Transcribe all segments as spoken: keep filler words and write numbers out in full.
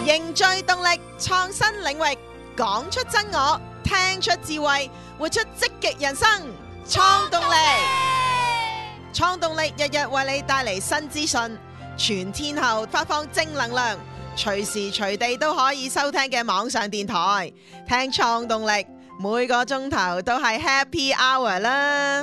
凝聚動力，創新領域，講出真我，聽出智慧，活出積極人生。創動力，創動力日日為你帶嚟新資訊，全天候發放正能量，隨時隨地都可以收聽嘅網上電台，聽創動力，每個鐘頭都係 Happy Hour 啦！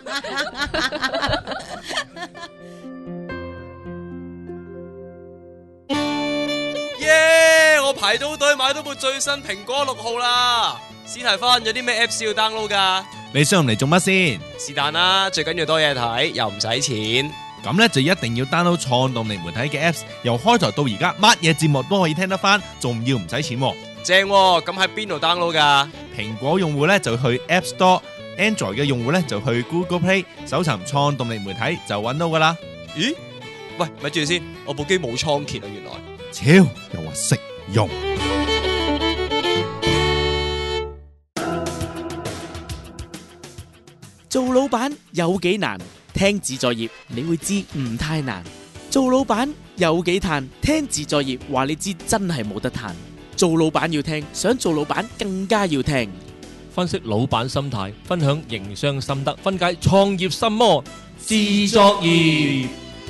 耶！我排到隊買到部最新蘋果六號啦！史提芬，有啲咩 Apps 要 download 噶？ 你上嚟做乜先？ 是但啦，最緊要多嘢睇，又唔使錢。 咁呢就一定要 download 創動力媒體嘅 Apps， 由開台到而家，乜嘢節目都可以聽得翻，仲要唔使錢喎。 正喎，咁喺邊度 download 噶？ 蘋果用戶呢就去 App Store，Android 嘅用戶呢就去 Google Play， 搜尋創動力媒體就揾到噶啦。 咦？喂，咪住先，我部機冇倉頡啊，原來。 超又話識用。 做老闆有幾難？聽自在業你會知唔太難。做老闆有幾嘆？聽自在業話你知真係冇得嘆。做老闆要聽，想做老闆更加要聽。 分析老闆心態，分享營商心得，分解創業心魔。自作業。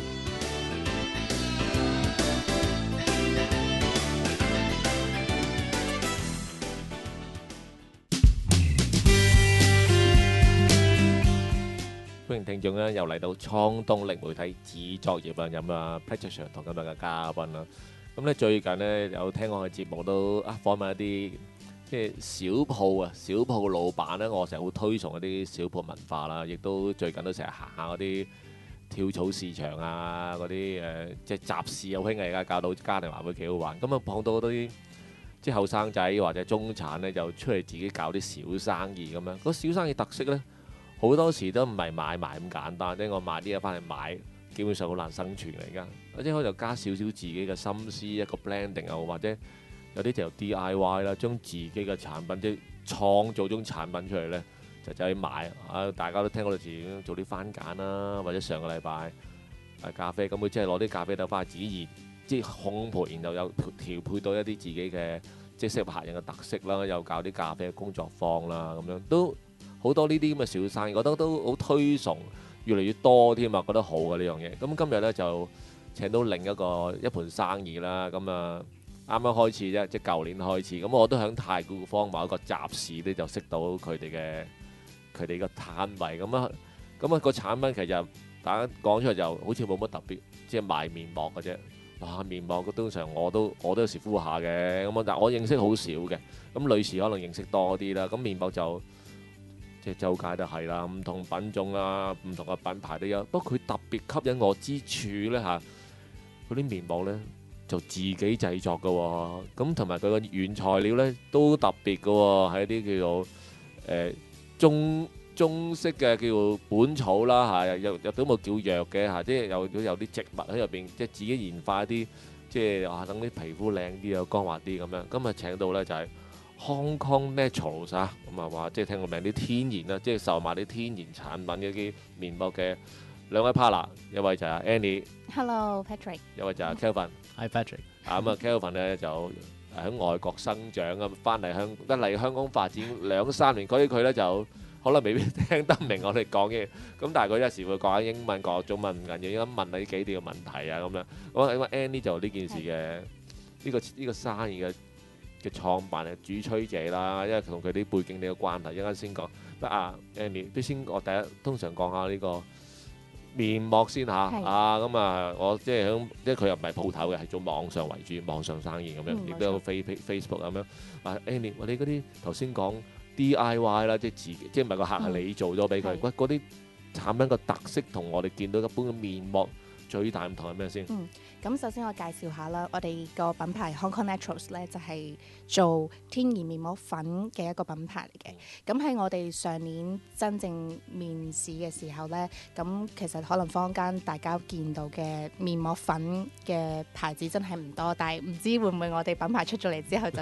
歡迎聽眾咧，又嚟到創動力媒體自作業啊！咁啊 Patricia 同今日嘅嘉賓啦。咁咧最近咧有聽我嘅節目都啊訪問一啲即係小鋪啊，小鋪老闆咧，我成日好推崇一啲小鋪文化啦，亦都最近都成日行下嗰啲跳蚤市場啊，嗰啲誒即係集市好興啊，而家搞到嘉年華會幾好玩。咁啊碰到嗰啲即係後生仔或者中產咧，就出嚟自己搞啲小生意咁樣。嗰小生意特色咧，好多時都唔係買賣咁簡單，即係我買啲嘢翻嚟買，基本上好難生存嚟㗎。或者可能加少少自己嘅心思，一個 blending 啊，或者有啲就 D I Y 啦，將自己嘅產品即係創造種產品出嚟咧，就走去賣啊！大家都聽過自己做啲番梘啦，或者上個禮拜誒咖啡，咁佢即係攞啲咖啡豆翻去自己熱，即係烘焙，然後有調配到一啲自己嘅即係適合客人嘅特色啦，又搞啲咖啡嘅工作坊啦，咁樣都。好多呢啲咁嘅小生意，覺得都好推崇，越嚟越多添啊！覺得好嘅呢樣嘢。咁今日呢，就請到另一個一盤生意啦。咁啊，啱啱開始啫，即係舊年開始。咁我都喺太古坊某一個集市呢，就識到佢哋嘅佢哋個攤位。咁啊，咁啊個產品其實大家講出嚟就好似冇乜特別，即係賣面膜嘅啫。哇！面膜通常我都我都有時敷下嘅。咁啊，但係我認識好少嘅。咁女士可能認識多啲啦。咁面膜就即係周街都係啦，唔同品種啊，唔同嘅品牌都有。不過佢特別吸引我之處咧嚇，嗰啲面膜咧就自己製作嘅喎，咁同埋佢個原材料咧都特別嘅喎，係一啲叫做誒、呃、中中式嘅叫做本草啦嚇，又又都冇叫藥嘅嚇，即係有有啲植物喺入邊，即係自己研發一啲，即係話等啲皮膚靚啲啊，光滑啲咁樣。今日請到咧就係、是。Hong Kong Naturals 啊，咁啊話即係聽個名啲天然啦，即係售賣啲天然產品嘅啲面膜嘅兩位 partner， 一位就係 Annie，Hello Patrick， 一位就係 Kelvin，Hi Patrick。 啊咁啊 Kelvin 咧就喺外國生長啊，翻嚟香一嚟香港發展兩三年，所以佢咧就可能未必聽得明我哋講嘅，咁但係佢有時會講下英文、講中文唔緊要，應該問你幾條問題啊咁樣。咁因為 Annie 就呢件事嘅呢、呢個呢、呢個生意嘅嘅創辦嘅主催者啦，因為同佢啲背景呢個關係，一陣間先講。不啊 Annie，不如先我第一通常講下呢個面膜先嚇。啊咁啊，我即係響，即係佢又唔係鋪頭嘅，係做網上為主，網上生意咁樣，亦都有 Face Facebook 咁樣。啊 Annie，我哋嗰啲頭先講 D I Y 啦，即係自己，即係唔係個客係你做咗俾佢？喂，嗰啲產品個特色同我哋見到一般嘅面膜最大唔同係咩先？ 嗯，咁首先我介紹下啦，我哋個品牌 Hong Kong Naturals 咧就係做天然面膜粉嘅一個品牌嚟嘅。咁喺我哋上年真正面試嘅時候咧，咁其實可能坊間大家見到嘅面膜粉嘅牌子真係唔多，但係唔知會唔會我哋品牌出咗嚟之後就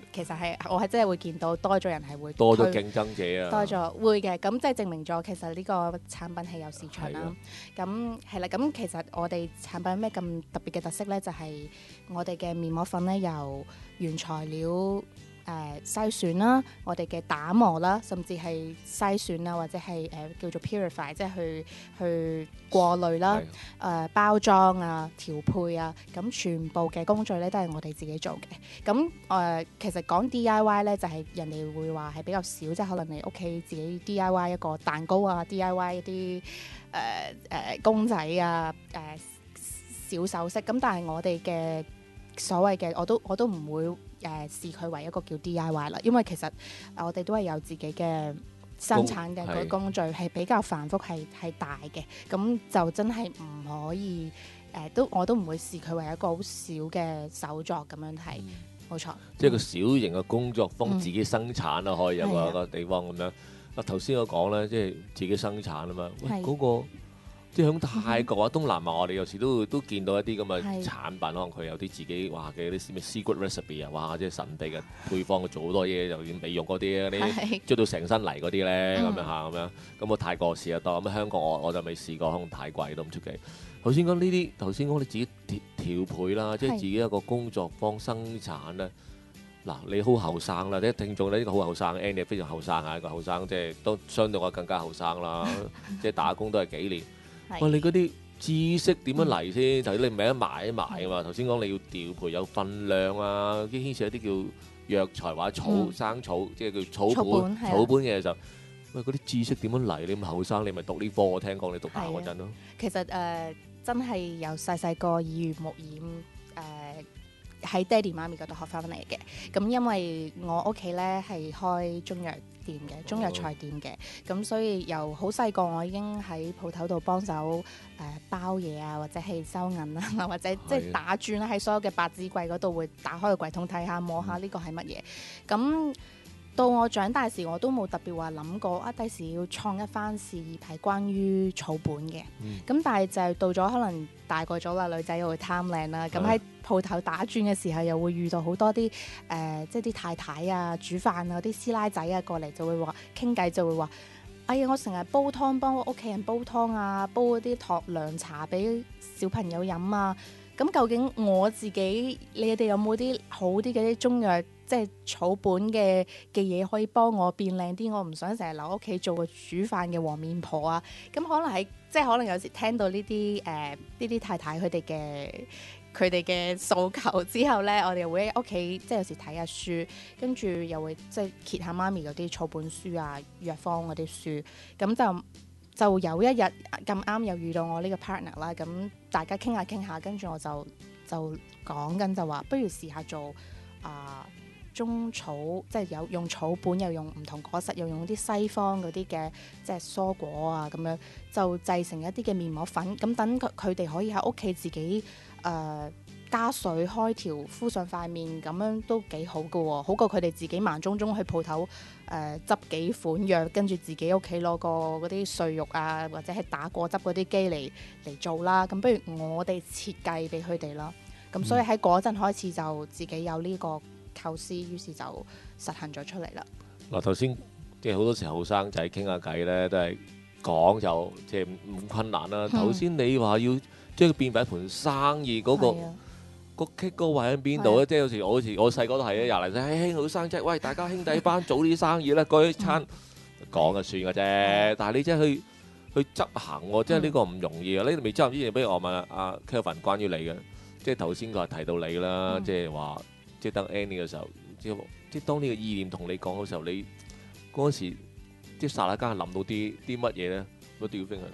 其實係我係真係會見到多咗人係會多咗推競爭者啊， 多咗會嘅，咁即係證明咗其實呢個產品係有市場啦。咁係啦，咁其實我哋產品有咩咁特別嘅特色咧？就係、我哋嘅面膜粉咧，由原材料。誒、呃、篩選啦，我哋嘅打磨啦，甚至係篩選啦，或者係誒、呃、叫做 purify，即係去去過濾啦，誒、呃、包裝啊、調配啊，咁全部嘅工序咧都係我哋自己做嘅。咁誒、呃、其實講 D I Y 咧，就係、是、人哋會話係比較少，即係可能你屋企自己 D I Y 一個蛋糕啊，D I Y 一啲誒誒公仔啊，誒、呃、小首飾。咁但係我哋嘅所謂嘅我都我都唔會。誒、呃、視佢為一個叫 D I Y 啦，因為其實、呃、我哋都係有自己嘅生產嘅個工序，係比較繁複，係係大嘅，咁就真係唔可以誒、呃，都我都唔會視佢為一個好小嘅手作咁樣睇，冇、嗯、錯。 即係個小型嘅工作坊自己生產啦，嗯、可以有個個地方咁樣。啊頭先我講咧，即係自己生產啊嘛，喂嗰、嗰個。即係響泰國啊、東南亞，我哋有時都都見到一啲咁嘅產品，可能佢有啲自己話嘅啲咩 secret recipe 啊，哇！即係神秘嘅配方，佢做好多嘢，又要美容嗰啲嗰啲，捽到成身泥嗰啲咧，咁樣嚇咁樣。咁我泰國試得多，咁香港我我就未試過，可能太貴都唔出奇。頭先講呢啲，頭先講你自己調調配啦，即係自己一個工作坊生產咧。嗱，你好後生啦，啲聽眾呢個好後生 Annie 非常後生啊，一個後生，即係都相對我更加後生啦，即係打工都係幾年。喂，你嗰啲知識點樣嚟先？頭先、嗯、你唔係一買一買啊嘛。頭先講你要調配有分量啊，啲牽涉一啲叫藥材或者草、嗯、生草，即係叫草本草本嘅時候。喂，嗰啲知識點樣嚟？你咁後生，你咪讀呢科？我聽講你讀大學嗰陣咯。 其實誒、呃，真係由細細個耳濡目染誒。呃喺爹哋媽咪嗰度學翻嚟嘅，咁因為我屋企咧係開中藥店嘅，中藥材店嘅，咁、oh. 所以由好細個我已經喺鋪頭度幫手誒包嘢啊，或者係收銀啊，或者即係打轉啦，喺所有嘅百子櫃嗰度會打開個櫃桶睇下摸下呢個係乜嘢，咁。到我長大時，我都冇特別話諗過啊！第時要創一番事業係關於草本嘅。咁、嗯、但係就係到咗可能大個咗啦，女仔又會貪靚啦。咁喺鋪頭打轉嘅時候，又會遇到好多啲誒、呃，即係啲太太啊、煮飯啊、啲師奶仔啊過嚟，就會話傾偈，就會話：哎呀，我成日煲湯幫我屋企人煲湯啊，煲嗰啲托涼茶俾小朋友飲啊。咁究竟我自己，你哋有冇啲好啲嘅啲中藥？即係草本嘅嘅嘢可以幫我變靚啲，我唔想成日留屋企做個煮飯嘅黃面婆啊！咁可能係即係可能有時聽到呢啲誒呢啲太太佢哋嘅佢哋嘅訴求之後咧，我哋又會喺屋企即係有時睇下書，跟住又會即係揭下媽咪嗰啲草本書啊、藥方嗰啲書，咁就就有一日咁啱又遇到我呢個 partner 啦，咁大家傾下傾下，跟住我就就講緊就話，不如試下做啊〜、呃中草即係有用草本，又用唔同果實，又用啲西方嗰啲嘅即係蔬果啊，咁樣就製成一啲嘅面膜粉。咁等佢佢哋可以喺屋企自己誒、呃、加水開調敷上塊面，咁樣都幾好㗎喎，好過佢哋自己盲中中去鋪頭誒執幾款藥，跟住自己屋企攞個嗰啲碎肉啊，或者係打果汁嗰啲機嚟嚟做啦。咁不如我哋設計俾佢哋啦。咁所以喺嗰陣開始就自己有呢、這個構思，於是就實行咗出嚟啦。嗱， 頭先即係好多時候後生仔傾下偈咧，都係講就即係唔困難啦。頭先、嗯、你話要將佢變為一盤生意，嗰、嗰個個 kick 個位喺邊度咧？即係有時我好似我細個都係啊，廿零歲，兄好生仔，喂，大家兄弟班做啲生意啦，嗰餐講就算嘅啫。嗯、但係你真係去去執行喎，即係呢個唔容易啊！你未執行之前，不如我問阿阿 Kelvin 關於你嘅，即係頭先佢係提到你啦，即係話。即係等 Annie 嘅時候，即係即係當呢個意念同你講嘅時候，你嗰陣時即係剎那間諗到啲啲乜嘢咧？What do you think?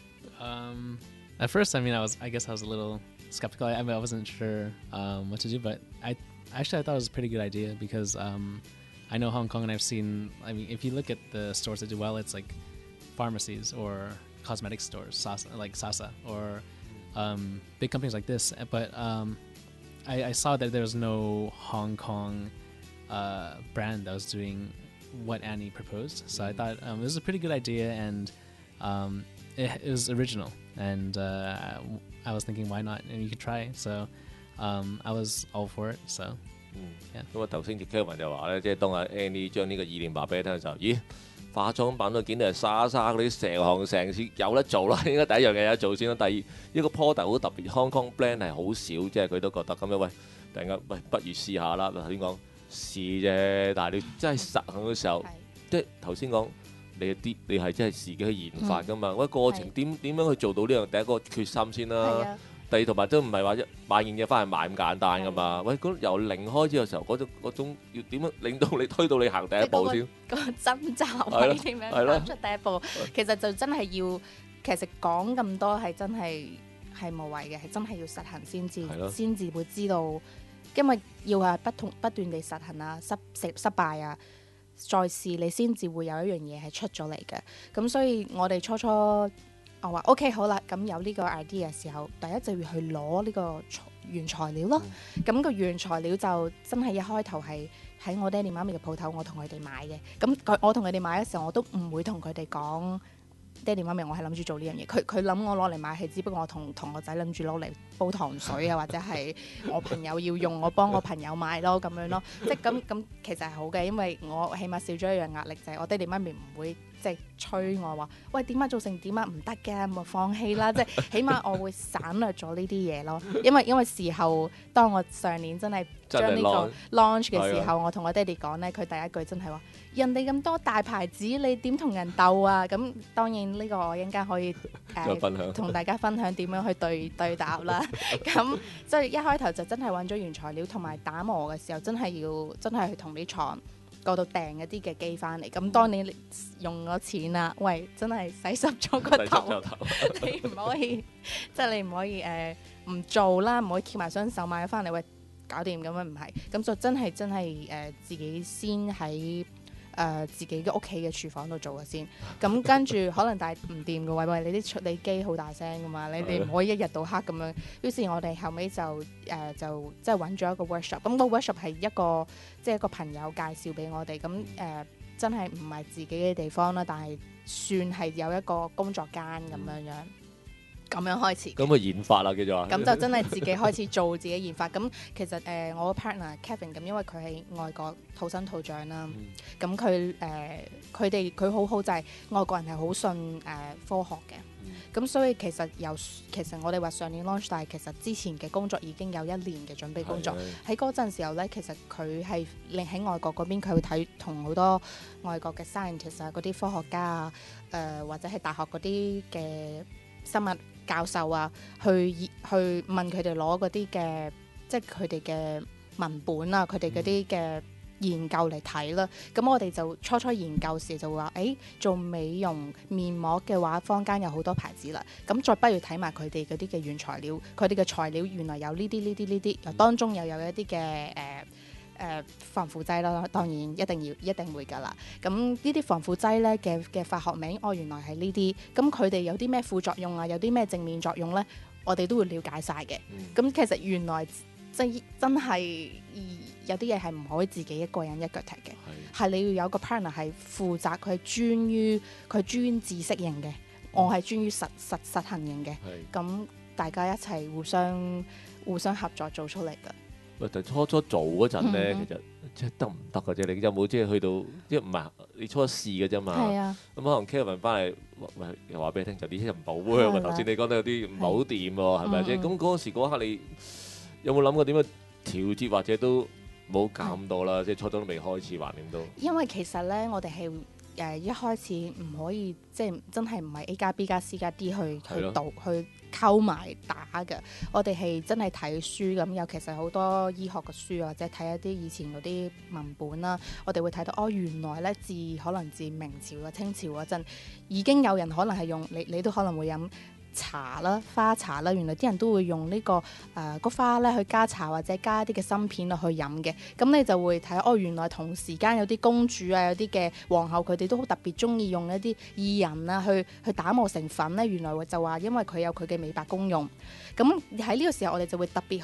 Um, at first, I mean, I was, I guess, I was a little skeptical. I, I mean, I wasn't sure um, what to do, but I actually I thought it was a pretty good idea because um, I know Hong Kong, and I've seen. I mean, if you look at the stores that do well, it's like pharmacies or cosmetic stores, Sasa, like Sasa, or um, big companies like this. But um, I, I saw that there was no Hong Kong uh, brand that was doing what Annie proposed. So I thought um, it was a pretty good idea, and um, it, it was original. And uh, I was thinking, why not? And you could try. So um, I was all for it. So 嗯 Yeah. 咁啊頭先 Kevin 就話咧，即係當阿 Annie 將呢個意念話俾你聽嘅時候，咦？化妝品都見到係沙沙嗰啲成行成市有得做啦，應該第一樣嘢有得做先啦。第二呢個 product 好特別 ，Hong Kong brand 係好少，即係佢都覺得咁樣，喂，突然間喂，不如試下啦。頭先講試啫，但係你真係實行嘅時候， 係即係頭先講你啲你係真係自己去研發噶嘛。喂、過程係點點樣去做到呢樣？第一個決心先係啦。 啊， 第二同埋都唔係話一買件嘢翻嚟賣咁簡單噶嘛。喂，咁由零開始嘅時候，嗰種嗰種要點樣令到你推到你行第一步先？ 個掙扎係咯位點樣係咯踏出第一步，其實就真係要，其實講咁多係真係係無謂嘅，係真係要實行先至係咯， 先至會知道，因為要係不同不斷地實行啊，失失失敗啊，再試你先至會有一樣嘢係出咗嚟嘅。咁所以我哋初初我話 OK 好啦，咁有呢個 idea 嘅時候，第一就要去攞呢個材原材料咯。咁、個原材料就真係一開頭係喺我爹哋媽咪嘅鋪頭，我同佢哋買嘅。咁佢我同佢哋買嘅時候，我都唔會同佢哋講爹哋媽咪，我係諗住做呢樣嘢。佢佢諗我攞嚟買係，只不過我同同個仔諗住攞嚟煲糖水啊，或者係我朋友要用，我幫我朋友買咯咁樣咯。即係咁咁其實係好嘅，因為我起碼少咗一樣壓力，就係、我爹哋媽咪唔會即係催我話，喂點解做成點啊？唔得嘅，咪放棄啦！即係起碼我會省略咗呢啲嘢咯。因為因為時候當我上年真係將呢真係個 launch 嘅時係候，我同我爹哋講咧，佢第一句真係話：人哋咁多大牌子，你點同人鬥啊？咁當然呢個我應該可以再誒分享。 同大家分享點樣去對對答啦。咁即係一開頭就真係揾咗原材料，同埋打磨嘅時候真係要真係去同啲廠嗰度訂一啲嘅機翻嚟。咁當你用咗錢啦，喂，真係洗濕咗個第十頭就。頭， 你唔可以，即係你唔可以誒唔、做啦，唔可以翹埋雙手買咗翻嚟，喂，搞掂咁樣唔係，咁就真係真係誒、呃自己先喺誒、呃自己嘅屋企嘅廚房度做嘅先，咁跟住可能但係唔掂嘅，喂喂，你啲處理機好大聲噶嘛，你哋唔可以一日到黑咁樣。於是我哋後尾就誒、呃就即係揾咗一個 workshop，咁個 workshop 係一個即係一個朋友介紹俾我哋，咁誒、呃真係唔係自己嘅地方啦，但係算係有一個工作間咁樣樣，咁樣開始嘅。 咁啊研發啦叫做。 咁就真係自己開始做自己研發。咁其實誒、呃我個 partner Kevin 咁，因為佢係外國土生土長啦， 嗯咁佢誒佢哋佢好好就係外國人係好信誒、呃科學嘅。 嗯咁所以其實由其實我哋話上年 launch，但係其實之前嘅工作已經有一年嘅準備工作。喺嗰陣時候咧，其實佢係另喺外國嗰邊，佢會睇同好多外國嘅 scientist 啊，嗰啲科學家啊，誒、或者係大學嗰啲嘅生物教授啊，去去問佢哋攞嗰啲嘅，即係佢哋嘅文本啊，佢哋嗰啲嘅研究嚟睇啦。咁我哋就初初研究時就會話，誒、做美容面膜嘅話，坊間有好多牌子啦。咁再不如睇埋佢哋嗰啲嘅原材料，佢哋嘅材料原來有呢啲呢啲呢啲，又當中又有一啲嘅誒誒防腐劑啦，當然一定要一定會㗎啦。咁呢啲防腐劑咧嘅嘅化學名，哦原來係呢啲，咁佢哋有啲咩副作用啊，有啲咩正面作用咧，我哋都會了解晒嘅。 嗯咁其實原來即真係有啲嘢係唔可以自己一個人一腳踢嘅，係你要有個 partner 係負責，佢係專於佢專知識型嘅，我係專於實實實行型嘅。 係。 咁大家一齊互相互相合作做出嚟㗎。 喂，但初初做嗰陣咧， 嗯其實即係得唔得嘅啫？你有冇即係去到即係唔係你初試嘅啫嘛？ 係啊， 咁可能 Kevin 翻嚟，喂又話俾你聽，就啲嘢唔好係喎。 啦頭先你講到有啲唔好掂喎，係咪先？ 嗯嗯咁嗰時嗰刻你有冇諗過點樣調節，或者都冇減到啦？即係初初都未開始，橫掂都。 因為其實咧，我哋係誒一開始唔可以即係真係唔係 A 加 B 加 C 加 D 去係咯去導去溝埋打嘅。我哋係真係睇書咁，有其實好多醫學嘅書啊，或者睇一啲以前嗰啲文本啦。我哋會睇到哦，原來咧自可能自明朝啊、清朝嗰陣已經有人可能係用你你都可能會飲茶啦、花茶啦，原來啲人都會用呢、個誒、呃、個花咧去加茶或者加一啲嘅芯片落去飲嘅，咁你就會睇哦，原來同時間有啲公主啊、有啲嘅皇后佢哋都好特別中意用一啲薏仁啊去去打磨成粉咧，原來就話因為佢有佢嘅美白功用，咁喺呢個時候我哋就會特別去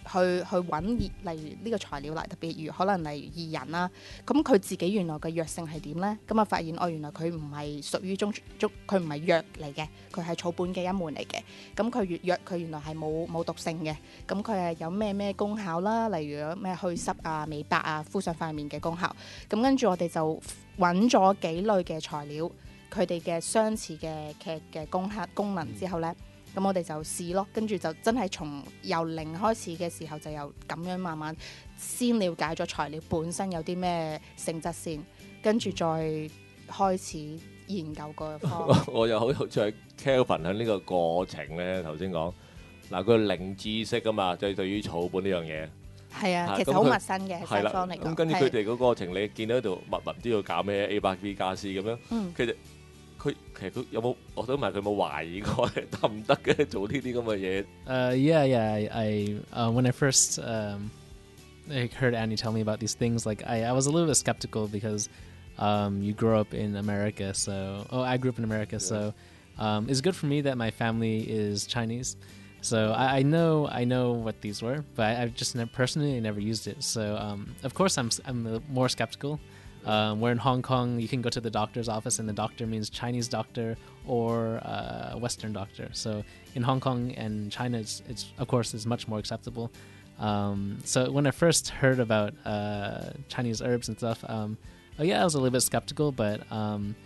去去揾例如呢個材料嚟，特別如可能例如薏仁啦，咁佢自己原來嘅藥性係點呢？咁啊發現哦，原來佢唔係屬於中中，佢唔係藥嚟嘅，佢係草本嘅一門嚟嘅。咁佢越藥佢原來係冇冇毒性嘅。咁佢係有咩咩功效啦？例如咩去濕啊、美白啊、敷上塊面嘅功效。咁跟住我哋就揾咗幾類嘅材料，佢哋嘅相似嘅嘅嘅功效功能之後呢。咁我哋就試咯，跟住就真係從由零開始嘅時候，就由咁樣慢慢先了解咗材料本身有啲咩性質先，跟住再開始研究個方案。 我又好有趣 Kelvin 喺呢個過程咧，頭先講嗱，佢零知識啊嘛，即係對於草本呢樣嘢。 係啊， 啊其實好陌生嘅， 係啦西方嚟講。 咁跟住佢哋嗰個過程，你見到喺度密密唔知道搞咩 A 八 B 加 C 咁樣， 嗯其實佢其實佢有冇？我想問佢有冇懷疑過得唔得嘅做呢啲咁嘅嘢？ Uh, yeah, yeah. I, I uh, when I first um, I heard Annie tell me about these things, like I, I was a little bit skeptical because um, you grew up in America, so oh, I grew up in America, so um, it's good for me that my family is Chinese. So I, I know I know what these were, but I, I've just never, personally never used it. So um, of course I'm I'm more skeptical. Um, where in Hong Kong, you can go to the doctor's office, and the doctor means Chinese doctor or uh, Western doctor. So in Hong Kong and China, it's, it's of course is much more acceptable. Um, so when I first heard about uh, Chinese herbs and stuff, um, oh yeah, I was a little bit skeptical, but um,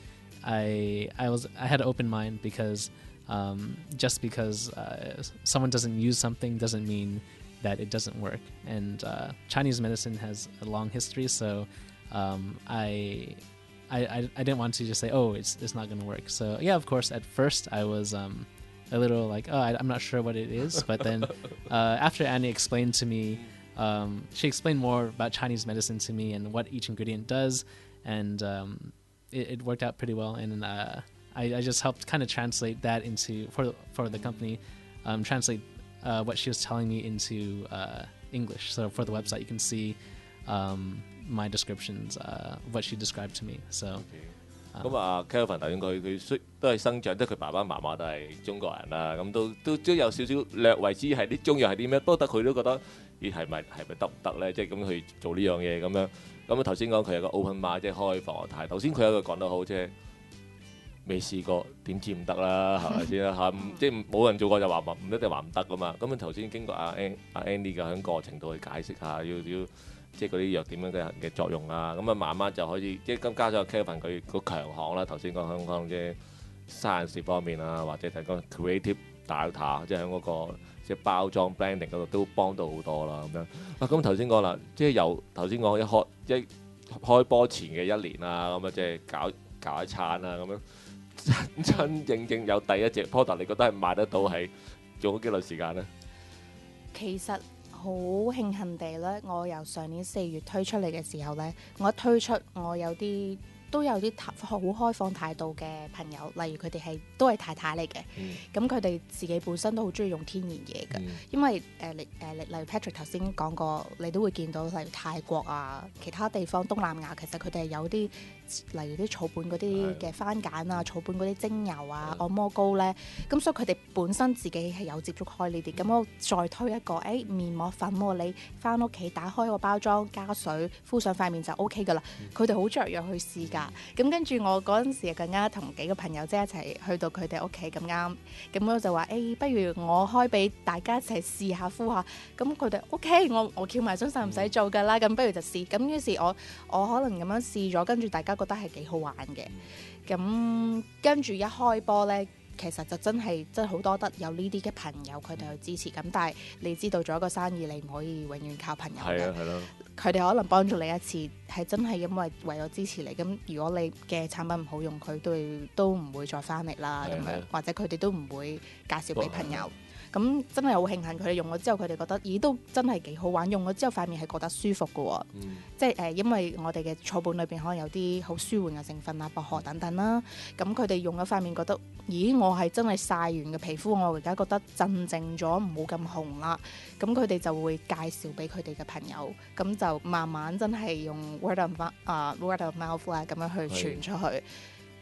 I I was I had an open mind because um, just because uh, someone doesn't use something doesn't mean that it doesn't work. And uh, Chinese medicine has a long history, so. Um, I, I, I, I didn't want to just say, oh, it's it's not going to work. So yeah, of course, at first I was um, a little like, oh, I, I'm not sure what it is. But then uh, after Annie explained to me, um, she explained more about Chinese medicine to me and what each ingredient does, and um, it, it worked out pretty well. And uh, I, I just helped kind of translate that into for for the company, um, translate uh, what she was telling me into uh, English. So for the website, you can see. Um, my descriptions, uh, what she described to me. So, 咁啊 Kelvin 頭先佢佢雖都係生長，即係佢爸爸媽媽都係中國人啦，咁都都都有少少略為知係啲中藥係啲咩，不過佢都覺得咦係咪係咪得唔得咧？即係咁去做呢樣嘢咁樣。咁啊頭先講佢有個 open mind，即係開放嘅態度。頭先佢有一個講得好，即係未試過點知唔得啦，係咪先啦嚇？即係冇人做過就話唔唔一定話唔得噶嘛。咁啊頭先經過阿 An 阿 Andy 嘅喺過程度去解釋下，要要。即係嗰啲藥點樣嘅嘅作用啊，咁啊慢慢就可以，即係咁加上 Kelvin 佢個強項啦，頭先講香港嘅 science 方面啊，或者係講 creative data，即係喺嗰個即係包裝 branding 嗰度都幫到好多啦咁樣。啊咁頭先講啦，即係由頭先講一開一開波前嘅一年啊，咁啊即係搞搞一餐啊咁樣，真真正正有第一隻 product，你覺得係賣得到係用咗幾耐時間咧？ 其實好慶幸地咧，我由上年四月推出嚟嘅時候咧，我一推出我有啲都有啲好開放態度嘅朋友，例如佢哋係都係太太嚟嘅，咁佢哋自己本身都好中意用天然嘢嘅，嗯、因為誒例誒例如 Patrick 頭先講過，你都會見到例如泰國啊，其他地方東南亞其實佢哋係有啲例如啲草本嗰啲嘅番梘啊、草本嗰啲精油啊、按摩膏咧，咁所以佢哋本身自己係有接觸開呢啲，咁我再推一個誒、哎、面膜粉喎、啊，你翻屋企打開個包裝加水敷上塊面就 O K 噶啦，佢哋好雀躍去試㗎。咁跟住我嗰陣時更加同幾個朋友即係一齊去到佢哋屋企咁啱，咁我就話誒、欸，不如我開俾大家一齊試下敷下，咁佢哋 O K， 我我翹埋雙手唔使做㗎啦，咁不如就試，咁於是我我可能咁樣試咗，跟住大家覺得係幾好玩嘅，咁跟住一開波呢。其實就真係真係好多得有呢啲嘅朋友佢哋去支持，咁但係你知道做一個生意你唔可以永遠靠朋友嘅，佢哋可能幫助你一次係真係因為為咗支持你，咁如果你嘅產品唔好用，佢都都唔會再翻嚟啦咁樣，或者佢哋都唔會介紹俾朋友。咁真係好慶幸佢哋用咗之後，佢哋覺得咦都真係幾好玩，用咗之後塊面係覺得舒服嘅喎，嗯、即係誒、呃、因為我哋嘅草本裏邊可能有啲好舒緩嘅成分啊，薄荷等等啦。咁佢哋用咗塊面覺得，咦我係真係曬完嘅皮膚，我而家覺得鎮靜咗，唔好咁紅啦。咁佢哋就會介紹俾佢哋嘅朋友，咁就慢慢真係用 word of mouth 啊、uh, word of mouth 啦咁樣去傳出去。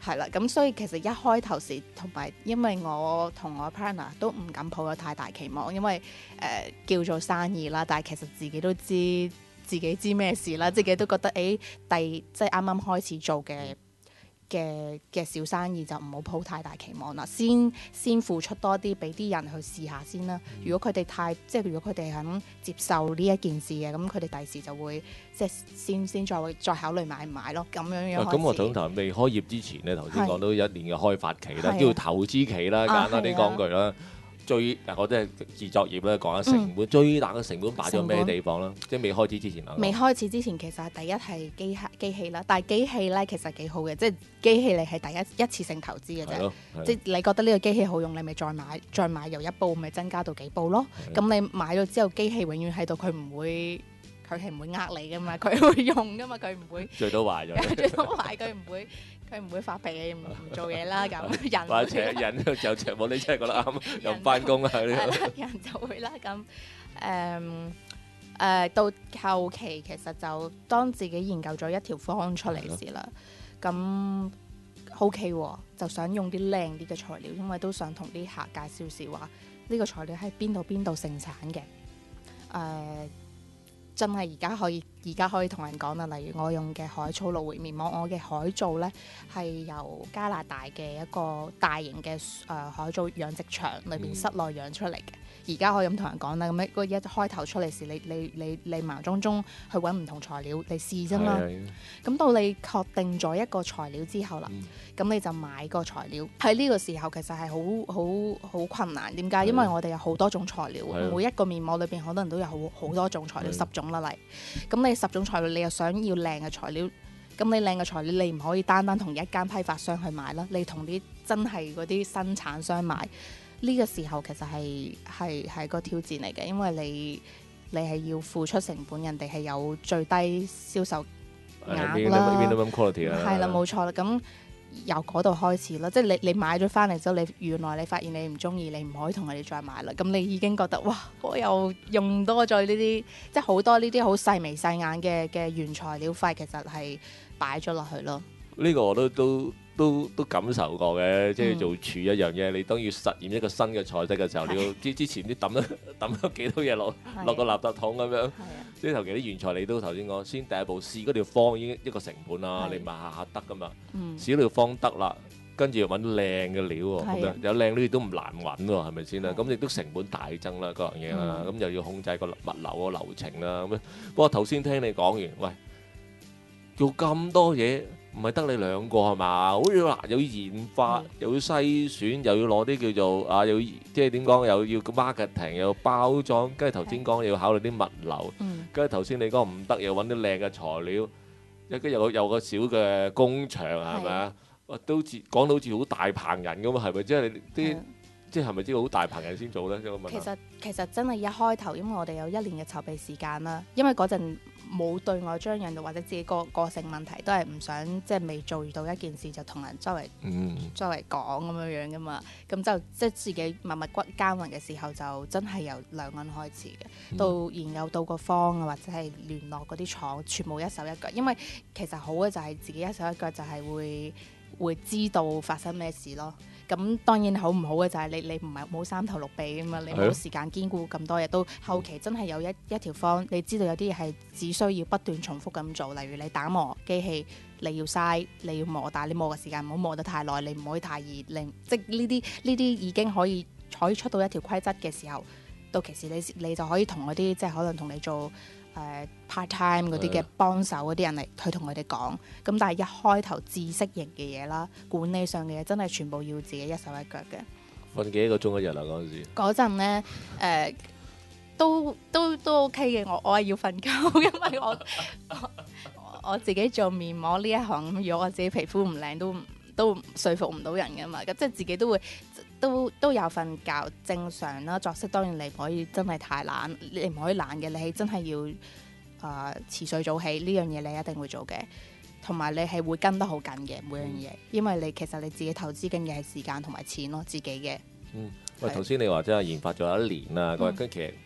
係啦，咁所以其實一開頭時同埋，因為我同我 partner 都唔敢抱有太大期望，因為誒、呃、叫做生意啦，但係其實自己都知自己知咩事啦，自己都覺得誒、欸、第即係啱啱開始做嘅嘅嘅小生意就唔好抱太大期望啦，先先付出多啲俾啲人去試下先啦。如果佢哋太即係如果佢哋肯接受呢一件事嘅，咁佢哋第時就會即係先先再再考慮買唔買咯。咁樣樣開始。 咁我總頭未開業之前咧，頭先講到一年嘅開發期啦， 係叫投資期啦，簡單啲講句啦。最嗱我真係自作業咧，講下成本，最大嘅成本擺咗咩地方啦？即係未開始之前啊。 未開始之前其實係第一係機械機器啦，但係機器咧其實幾好嘅，即係機器你係第一一次性投資嘅啫。即係你覺得呢個機器好用，你咪再買，再買由一部咪增加到幾部咯。咁你買咗之後，機器永遠喺度，佢唔會。佢係唔會呃你噶嘛，佢會用噶嘛，佢唔會最多壞咗， 最多壞佢唔會佢唔會發脾氣唔做嘢啦咁人。 或者人就長冇你真係覺得啱，又翻工啊呢個人就會啦咁誒誒到後期其實就當自己研究咗一條方出嚟時啦，咁 OK 喎，就想用啲靚啲嘅材料，因為都想同啲客介紹時話呢個材料喺邊度邊度盛產嘅誒。呃真係而家可以，而家可以同人講啦。例如我用嘅海草蘆薈面膜，我嘅海藻呢係由加拿大嘅一個大型嘅誒、呃、海藻養殖場裏邊室內養出嚟嘅。而家可以咁同人講啦，咁一一開頭出嚟時，你你你你盲中中去揾唔同材料嚟試啫嘛。咁到你確定咗一個材料之後啦，咁、嗯、你就買個材料。喺呢個時候其實係好好好困難。點解？因為我哋有好多種材料，每一個面膜裏邊可能都有好好多種材料，十種啦嚟。咁你十種材料，你又想要靚嘅材料，咁你靚嘅材料你唔可以單單同一間批發商去買啦，你同啲真係嗰啲生產商買。呢個時候其實係係係個挑戰嚟嘅，因為你你係要付出成本，人哋係有最低銷售額啦，係啦冇錯啦。咁由嗰度開始啦，即係你你買咗翻嚟之後，你原來你發現你唔中意，你唔可以同佢哋再買啦。咁你已經覺得哇，我又用多咗呢啲，即係好多呢啲好細眉細眼嘅嘅原材料費，其實係擺咗落去咯。 呢個我都都。都都感受過嘅，即係做廚一樣嘢。嗯、你當要實驗一個新嘅菜式嘅時候，你要之之前啲抌咗抌咗幾多嘢落落個垃圾桶咁樣。即係頭期啲原材你都頭先講，先第一步試嗰條方已經一個成本啦，你唔係下下得噶嘛。嗯、試嗰條方得啦，跟住揾靚嘅料喎，咁樣有靚料都唔難揾喎，係咪先啦？咁亦都成本大增啦，嗰樣嘢啦。咁、嗯、又要控制個物流個流程啦。咁不過頭先聽你講完，喂，做咁多嘢。唔係得你兩個係嘛？好似嗱，又要研發，嗯、又要篩選，又要攞啲叫做啊，又即係點講？又要 marketing，又要包裝，跟住頭先講又要考慮啲物流，跟住頭先你講唔得，又揾啲靚嘅材料，一跟有個有個小嘅工場係咪啊？都似講到好似好大棚人咁啊？係咪？即係啲即係係咪知好大棚人先做咧？ 其實其實真係一開頭，因為我哋有一年嘅籌備時間啦，因為嗰陣。冇對外張揚到，或者自己個個性問題，都係唔想即係未做到一件事就同人周圍、嗯、周圍講咁樣樣噶嘛。咁就即係自己默默骨耕耘嘅時候，就真係由兩個人開始嘅，嗯、到研究到個方啊，或者係聯絡嗰啲廠，全部一手一腳。因為其實好嘅就係自己一手一腳，就係會會知道發生咩事咯。咁當然好唔好嘅就係你你唔係冇三頭六臂㗎嘛，你冇時間兼顧咁多嘢，到後期真係有一一條方，你知道有啲嘢係只需要不斷重複咁做，例如你打磨機器，你要嘥，你要磨，但係你磨嘅時間唔好磨得太耐，你唔可以太熱，你即係呢啲呢啲已經可以可以出到一條規則嘅時候，到其時你你就可以同嗰啲即係可能同你做。Uh, part time 嗰啲嘅幫手嗰啲人嚟去同佢哋講，咁但係一開頭知識型嘅嘢啦，管理上嘅嘢真係全部要自己一手一腳嘅。 瞓幾個鐘一日啊？嗰陣時嗰陣咧，誒都都都 OK 嘅。我我係要瞓覺，因為我我，我自己做面膜呢一行，如果我自己皮膚唔靚，都都說服唔到人噶嘛。咁即係自己都會都都有瞓覺正常啦。作息當然你唔可以真係太懶，你唔可以懶嘅，你係真係要啊遲睡早起呢樣嘢，你一定會做嘅。同埋你係會跟得好緊嘅每樣嘢，因為你其實你自己投資緊嘅係時間同埋錢咯，自己嘅。 嗯，喂，頭先你話真係研發咗一年啦，咁跟、嗯、其實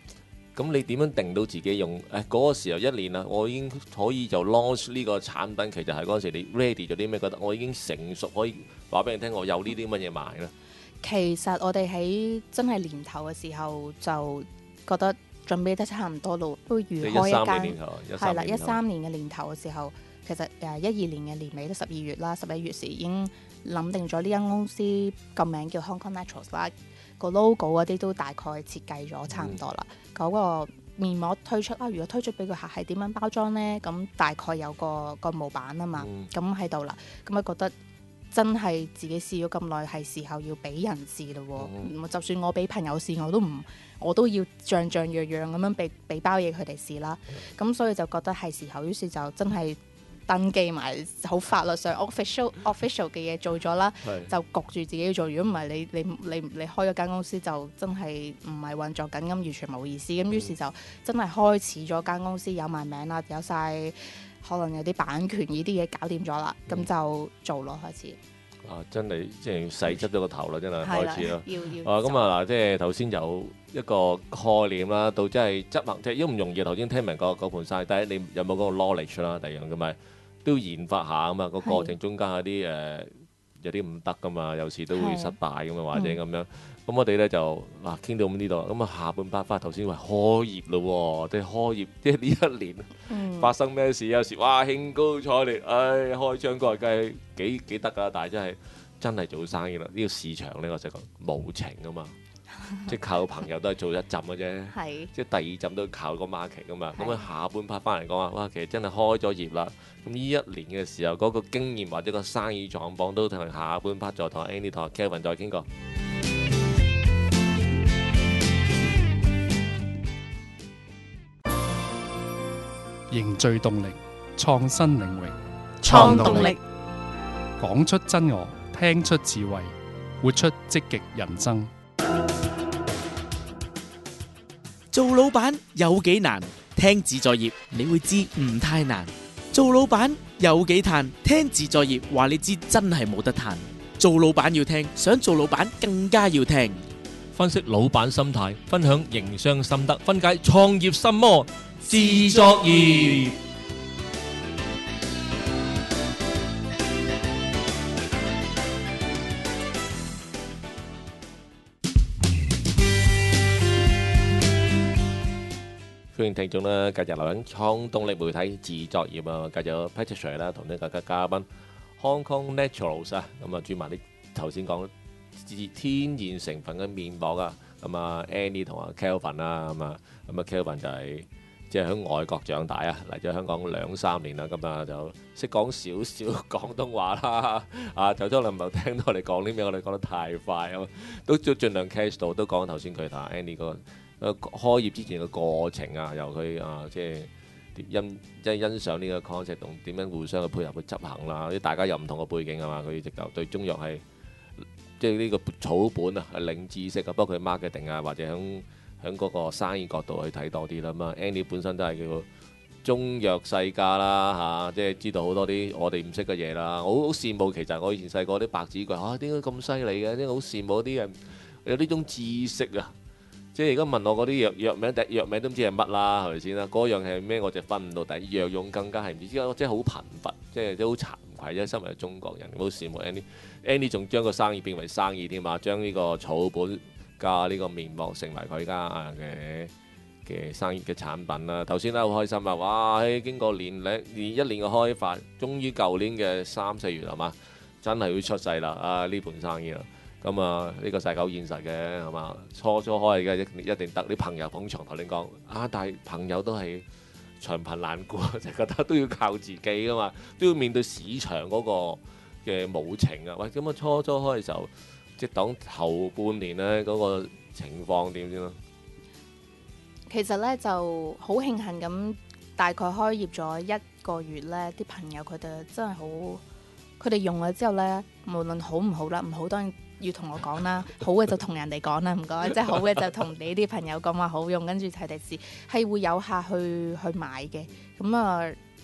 咁你點樣定到自己用？誒、哎、嗰、那個時候一年啦，我已經可以就 launch 呢個產品，其實係嗰陣時你 ready 咗啲咩？覺得我已經成熟，可以話俾人聽，我有呢啲乜嘢賣咧？ 其實我哋喺真係年頭嘅時候就覺得準備得差唔多咯，不如開一間係啦，一三年嘅年頭嘅時候，其實誒一二年嘅年尾都十二月啦，十一月時已經諗定咗呢間公司個名叫 Hong Kong Naturals 啦，個 logo 嗰啲都大概設計咗差唔多啦。嗰、嗯、個面膜推出啦，如果推出俾個客係點樣包裝呢？咁大概有個個模板啊嘛，咁喺度啦，咁啊覺得。真係自己試咗咁耐，係時候要俾人試咯。嗯、就算我俾朋友試，我都唔，我都要樣樣樣樣咁樣俾俾包嘢佢哋試啦。咁、嗯、所以就覺得係時候，於是就真係登記埋好法律上 official official 嘅嘢做咗啦，就焗住自己要做。如果唔係你你你你開咗間公司就真係唔係運作緊咁，完全冇意思。咁於是就真係開始咗間公司，有埋名啦，有晒。可能有啲版權呢啲嘢搞掂咗啦，咁、嗯、就做咯開始。 啊，真係即係洗執咗個頭啦，真係開始咯。 要要。 啊，咁啊嗱，即係頭先有一個概念啦，到真係執行，即係都唔容易。頭先聽明講嗰盤生意，第一你有冇嗰個 knowledge 啦，第二樣咁咪都要研發下啊嘛。個過程中間有啲誒有啲唔得噶嘛，有時都會失敗噶嘛，或者咁樣。咁、嗯、我哋咧就嗱傾到咁呢度，咁啊下半 part 翻頭先話開業咯，即係開業，即係呢一年、嗯、發生咩事？有時哇興高采烈，唉、哎、開張嗰日梗係幾幾得㗎，但係真係真係做生意啦。呢、這個市場咧我就講無情啊嘛，即係靠朋友都係做一陣嘅啫，即係第二陣都靠個 market 㗎嘛。咁啊下半 part 翻嚟講話，哇其實真係開咗業啦。咁呢一年嘅時候嗰、那個經驗或者個生意狀況都同下半 part 再同 Annie 同 Kelvin 再傾過。 凝聚動力，創新領域， 創動力， 講出真我，聽出智慧，活出積極人生。 做老闆有幾難？聽自在業你會知唔太難。做老闆有幾嘆？聽自在業話你知真係冇得嘆。做老闆要聽，想做老闆更加要聽。 分析老闆心態，分享營商心得，分解創業心魔。自作業， 歡迎聽眾啦，繼續留緊創動力媒體自作業啊，繼續 Patricia 啦，同呢個嘅嘉賓 Hong Kong Naturals 啊，咁啊轉埋啲頭先講天然成分嘅面膜啊，咁啊 Annie 同阿 Kelvin 啊，咁啊咁啊 Kelvin 就係。即係喺外國長大啊，嚟咗香港兩三年啦，咁啊就識講少少廣東話啦，啊就都能夠聽到我哋講啲咩，我哋講得太快啊，都都盡量 catch 到，都講頭先佢同 Annie 個開業之前嘅過程啊，由佢啊即係欣即係欣賞呢個 concept 同點樣互相去配合去執行啦，啲大家有唔同嘅背景啊嘛，佢直頭對中藥係即係呢個草本啊係零知識啊，不過佢 marketing 啊或者響。喺嗰個生意角度去睇多啲啦，咁啊 Annie 本身都係叫中藥世家啦嚇、啊，即係知道好多啲我哋唔識嘅嘢啦。我好羨慕，其實我以前細個啲白紙句嚇點解咁犀利嘅？啲好羨慕啲人有呢種知識啊！即係而家問我嗰啲藥藥名，藥名都唔知係乜啦，係咪先啦？嗰樣係咩？我就分唔到底。藥用更加係唔知，即係好貧乏，即係都好慚愧啫。身為中國人，好羨慕 Annie，Annie 仲將個生意變為生意添嘛，將呢個草本。加呢個面膜成為佢家嘅嘅生意嘅產品啦。頭先咧好開心啊！哇，經過年零年一年嘅開發，終於舊年嘅三四月係嘛，真係會出世啦！啊呢盤生意啦，咁啊呢個世界好現實嘅係嘛，初初開嘅一一定得啲朋友捧場同你講啊，但係朋友都係長貧難顧，就覺得都要靠自己噶嘛，都要面對市場嗰個嘅無情啊！喂，咁啊初初開嘅時候。即係當頭半年咧，嗰個情況點先咯？ 其實咧就好慶幸咁，大概開業咗一個月咧，啲朋友佢哋真係好，佢哋用咗之後咧，無論好唔好啦，唔好當然要同我講啦，好嘅就同人哋講啦，唔該，即係好嘅就同你啲朋友講話好用，跟住佢哋試係會有客去去買嘅，咁啊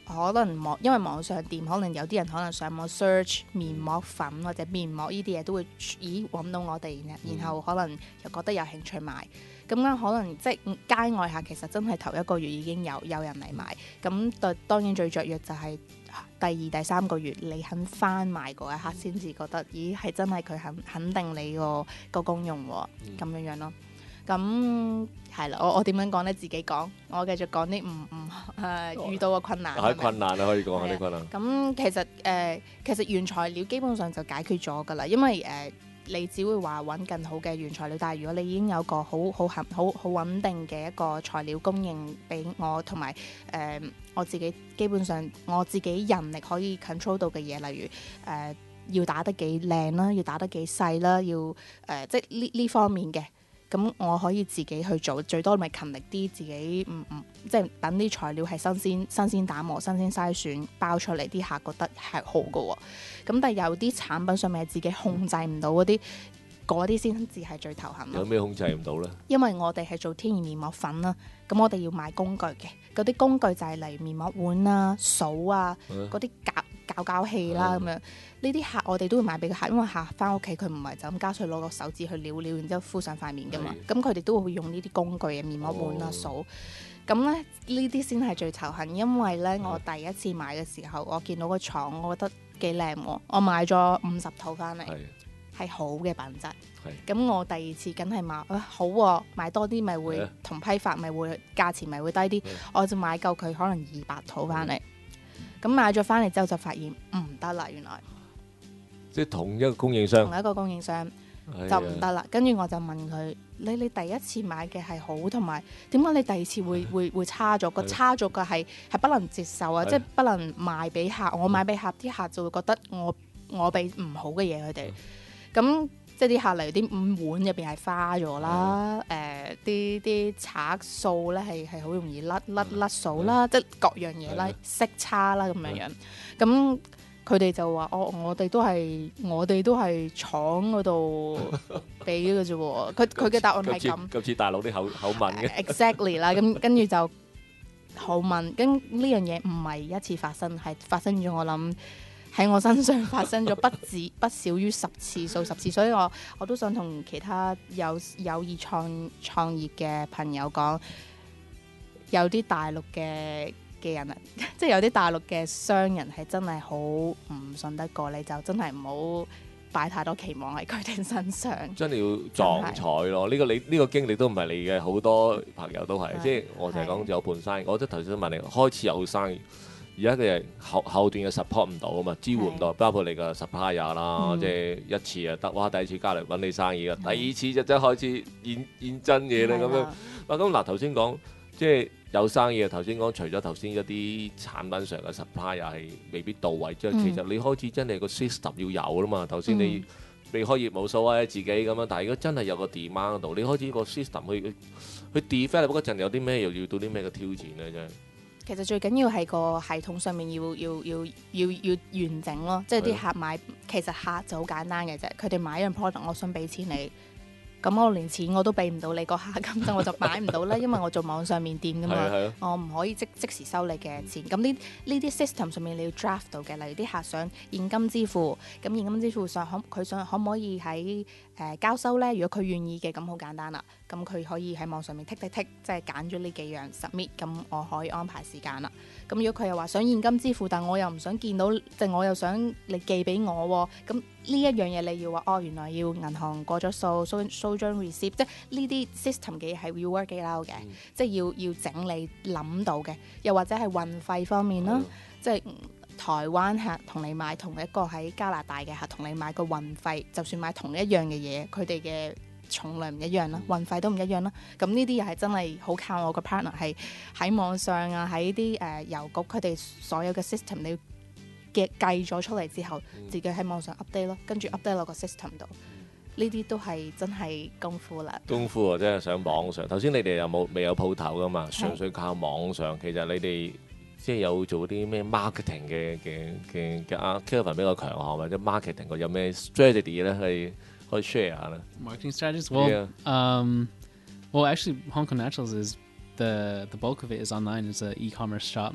可能網，因為網上店可能有啲人可能上網 search 面膜粉或者面膜呢啲嘢都會，咦揾到我哋，然後可能又覺得有興趣買。咁樣可能即係街外客其實真係頭一個月已經有有人嚟買。咁當當然最雀躍就係第二第三個月你肯翻買嗰一刻先至覺得，咦係真係佢肯肯定你個個功用喎，咁樣樣咯。咁係啦，我我點樣講咧？自己講，我繼續講啲唔唔誒遇到嘅困難。 係困難啊，可以講下啲困難。 咁其實誒、呃，其實原材料基本上就解決咗㗎啦，因為誒、呃、你只會話揾更好嘅原材料，但係如果你已經有個好好好好好穩定嘅一個材料供應俾我，同埋誒我自己基本上我自己人力可以 control 到嘅嘢，例如誒、呃、要打得幾靚啦，要打得幾細啦，要誒、呃、即係呢呢方面嘅。咁我可以自己去做，最多咪勤力啲，自己唔唔即係等啲材料係新鮮、新鮮打磨、新鮮篩選包出嚟，啲客覺得係好嘅喎。咁但係有啲產品上面係自己控制唔到嗰啲，嗰啲先至係最頭痕咯。 有咩控制唔到咧？ 因為我哋係做天然面膜粉啦，咁我哋要買工具嘅，嗰啲工具就係例如面膜碗啦、掃啊、嗰啲夾搞搞器啦咁樣，呢啲客我哋都會買俾個客，因為客翻屋企佢唔係就咁加水攞個手指去撩撩，然之後敷上塊面噶嘛，咁佢哋都會用呢啲工具嘅面膜碗啦、掃。咁咧呢啲先係最頭痕，因為咧我第一次買嘅時候，我見到個廠，我覺得幾靚喎，我買咗五十套翻嚟，係好嘅品質。咁我第二次梗係買、啊、好喎、啊，買多啲咪會同批發咪會價錢咪會低啲，我就買夠佢可能二百套翻嚟。咁買咗翻嚟之後就發現唔得啦，原來即係同一個供應商， 同一個供應商就唔得啦。跟住我就問佢：你你第一次買嘅係好，同埋點解你第二次會會會差咗？個差咗嘅係係不能接受啊！即係不能賣俾客，我買俾客，啲客就會覺得我我俾唔好嘅嘢佢哋。咁即係啲客例如啲五碗入邊係花咗啦，誒啲啲橙素咧係係好容易甩甩甩數啦，即係各樣嘢啦，色差啦咁樣樣。咁佢哋就話：哦，我哋都係我哋都係廠嗰度俾嘅啫喎。佢佢嘅答案係咁， 咁似大陸啲口口吻嘅。 Exactly 啦，咁跟住就口吻，跟呢樣嘢唔係一次發生，係發生咗我諗。喺我身上發生咗不止不少於十次數十次，所以我我都想同其他有有意創創業嘅朋友講，有啲大陸嘅嘅人啊，即係有啲大陸嘅商人係真係好唔信得過，你就真係唔好擺太多期望喺佢哋身上。 真係要撞彩咯！呢、這個你呢、這個經歷都唔係你嘅，好多朋友都係，即係我成日講有盤生意。我覺得頭先問你開始有生意。而家嘅後後段嘅 support 唔到啊嘛，支援唔到，包括你嘅 supplier 啦，嗯、即係一次啊得，哇！第一次加嚟揾你生意啊，第二次就真係開始現現真嘢啦咁樣。哇！咁嗱頭先講即係有生意啊，頭先講除咗頭先一啲產品上嘅 supplier 係未必到位之外，嗯、其實你開始真係個 system 要有啦嘛。頭先你未開業冇所謂自己咁樣，但係如果真係有個 demand 度，你開始個 system 去去 develop 嗰陣有啲咩又要到啲咩嘅挑戰咧？真係。 其實最緊要係個系統上面要要要要要完整咯，即係啲客買，其實客就好簡單嘅啫，佢哋買一樣 product，我想俾錢你，咁我連錢我都俾唔到你個客，咁就我就買唔到啦，因為我做網上面店㗎嘛，我唔可以即即時收你嘅錢。咁呢呢啲 system 上面你要 draft 到嘅，例如啲客想現金支付，咁現金支付上可佢想可唔可以喺誒、呃、交收咧？如果佢願意嘅，咁好簡單啦。咁佢可以喺網上面剔剔剔，即係揀咗呢幾樣 submit，咁我可以安排時間啦。咁如果佢又話想現金支付，但我又唔想見到，即係我又想你寄俾我喎，咁呢一樣嘢你要話哦，原來要銀行過咗數，收收張 receipt，即係呢啲 system 嘅嘢係要 work it out 嘅，嗯、即係要要整理諗到嘅，又或者係運費方面啦，嗯、即係台灣客同你買同一個喺加拿大嘅客同你買個運費，就算買同一樣嘅嘢，佢哋嘅重量唔一樣啦，運費都唔一樣啦。咁呢啲又係真係好靠我個 partner 係喺網上啊，喺啲誒郵局佢哋所有嘅 system 你要嘅計咗出嚟之後，嗯、自己喺網上 update 咯，跟住 update 落個 system 度。呢啲都係真係功夫啦。功夫啊，真係上網上。頭先你哋有冇未有鋪頭噶嘛？純粹靠網上。其實你哋即係有做啲咩 marketing 嘅嘅嘅嘅啊 Kelvin 比較強項，或者 marketing 個有咩 strategy 咧係？可以 share 下啦。 Marketing strategies? Well, yeah. um, well, actually, Hong Kong Naturals is the the bulk of it is online. It's an e-commerce shop,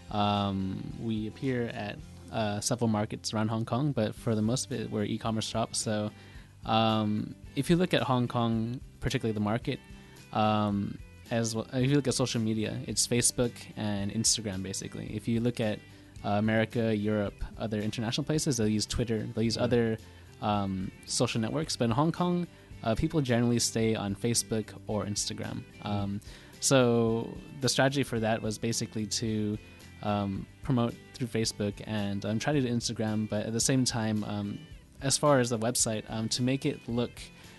Um, we appear at uh, several markets around Hong Kong, but for the most of it, we're e-commerce shops. So um, if you look at Hong Kong, particularly the market, um, as well, if you look at social media, it's Facebook and Instagram basically. If you look at uh, America, Europe, other international places, they'll use Twitter, they'll use other um, social networks. But in Hong Kong, uh, people generally stay on Facebook or Instagram. Um, so the strategy for that was basically to um, promote through Facebook and um, try to do Instagram, but at the same time, um, as far as the website, um, to make it look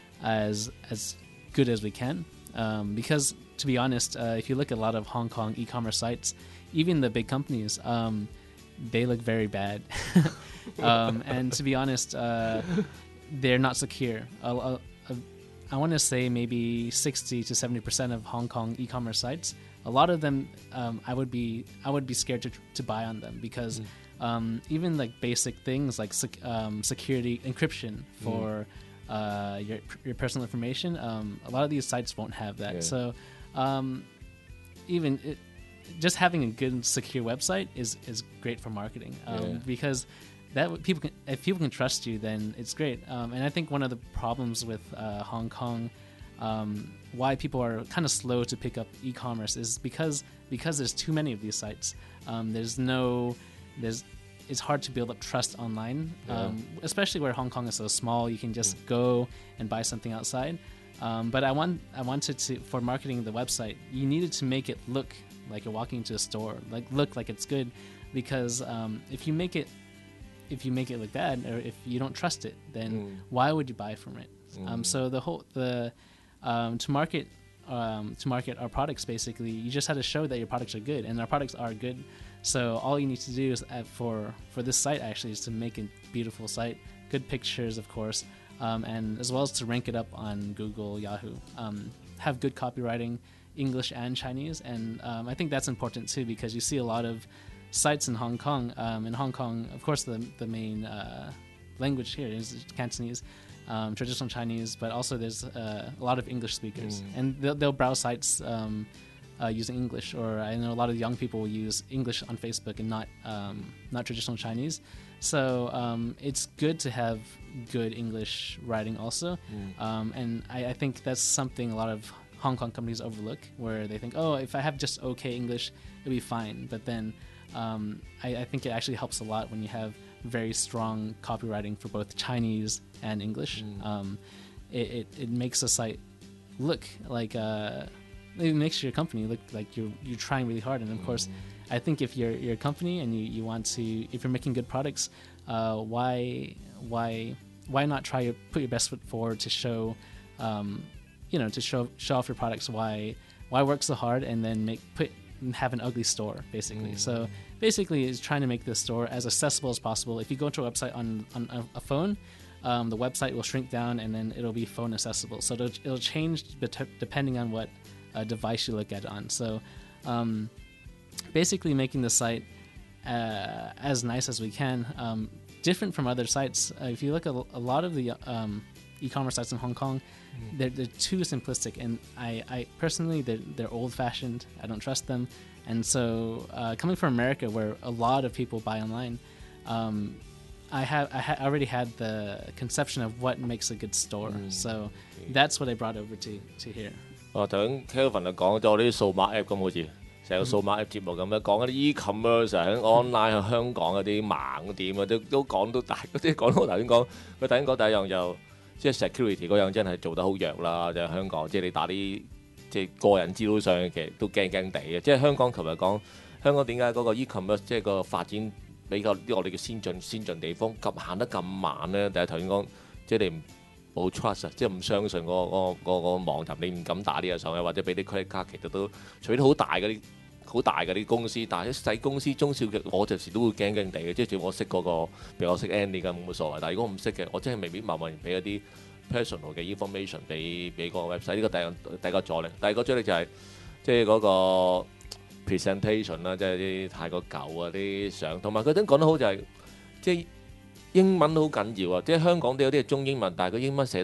as as good as we can. Um, because to be honest, uh, if you look at a lot of Hong Kong e-commerce sites, even the big companies, um, they look very bad. um, and to be honest, uh, they're not secure. Uh, uh, I want to say maybe sixty to seventy percent of Hong Kong e-commerce sites, a lot of them, um, I would be I would be scared to to buy on them because mm. um, even like basic things like sec- um, security encryption for mm. uh, your your personal information, um, a lot of these sites won't have that. Yeah. So um, even it, just having a good secure website is is great for marketing um, yeah. because that w- people can, if people can trust you, then it's great. Um, and I think one of the problems with uh, Hong Kong, um, why people are kind of slow to pick up e-commerce, is because because there's too many of these sites. Um, there's no, there's it's hard to build up trust online, Yeah. um, especially where Hong Kong is so small. You can just mm. go and buy something outside. Um, but I want I wanted to for marketing the website, you needed to make it look like you're walking into a store, like look like it's good, because um, if you make it if you make it look bad, or if you don't trust it, then Mm. why would you buy from it? Mm. Um, so the whole the um, to market um, to market our products, basically, you just had to show that your products are good, and our products are good. So all you need to do is uh, for for this site actually is to make a beautiful site, good pictures, of course, um, and as well as to rank it up on Google, Yahoo, um, have good copywriting, English and Chinese, and um, I think that's important too because you see a lot of sites in Hong Kong. Um, in Hong Kong, of course, the the main uh, language here is Cantonese, um, traditional Chinese, but also there's uh, a lot of English speakers, Mm. and they'll, they'll browse sites um, uh, using English. Or I know a lot of young people will use English on Facebook and not um, not traditional Chinese. So um, it's good to have good English writing also, Mm. um, and I, I think that's something a lot of Hong Kong companies overlook, where they think, oh, if I have just okay English, it'll be fine. But then um, I, I think it actually helps a lot when you have very strong copywriting for both Chinese and English. Mm. Um, it, it, it makes a site look like uh, it makes your company look like you're you're trying really hard. And of course, I think if you're you're a company and you, you want to, if you're making good products, uh, why why why not try to put your best foot forward to show, um, you know, to show show off your products. Why why work so hard and then make put have an ugly store basically. Mm. So basically, it's trying to make the store as accessible as possible. If you go to a website on on a, a phone, um, the website will shrink down and then it'll be phone accessible. So it'll, it'll change bet- depending on what uh, device you look at it on. So um, basically, making the site uh, as nice as we can, um, different from other sites. Uh, if you look at a lot of the um, e-commerce sites in Hong Kong, mm. they're, they're too simplistic, and I, I personally they're, they're old-fashioned. I don't trust them, and so uh, coming from America, where a lot of people buy online, um, I have I ha- already had the conception of what makes a good store. Mm. So that's what I brought over to to here. 哦，頭先 Kelvin 就講咗啲數碼 app 咁，好似成個數碼 app 節目咁樣講嗰啲 e-commerce 喺 online 喺香港嗰啲盲店啊，都都講到大，即係講到頭先講，佢頭先講第一樣就即係 security 嗰樣真係做得好弱啦，就係香港，即係你打啲即係個人資料上去，其實都驚驚地嘅。即係香港琴日講香港點解嗰個 e-commerce 即係個發展比較啲我哋嘅先進先進地方咁行得咁慢咧？第一頭先講即係你唔冇 trust 啊，即係唔相信嗰、嗰個嗰、嗰個網站，你唔敢打啲嘢上去，或者俾啲 credit card，其實都除咗好大嗰啲好大嗰啲公司，但係啲細公司中小嘅，我有時都會驚驚地嘅。即係如果我識嗰、嗰個，譬如我識 Andy 咁冇乜所謂，但係如果我唔識嘅，我真係未必貿貿然俾一啲 personal 嘅 information 俾俾個 website。呢個第一個第一個阻力，第二個阻力就係、係、即係嗰個 presentation 啦，即係啲太過舊啊啲相，同埋佢都講得好就係、係、即係。英文好緊要啊！即係香港都有啲係中英文，但係佢英文寫得唔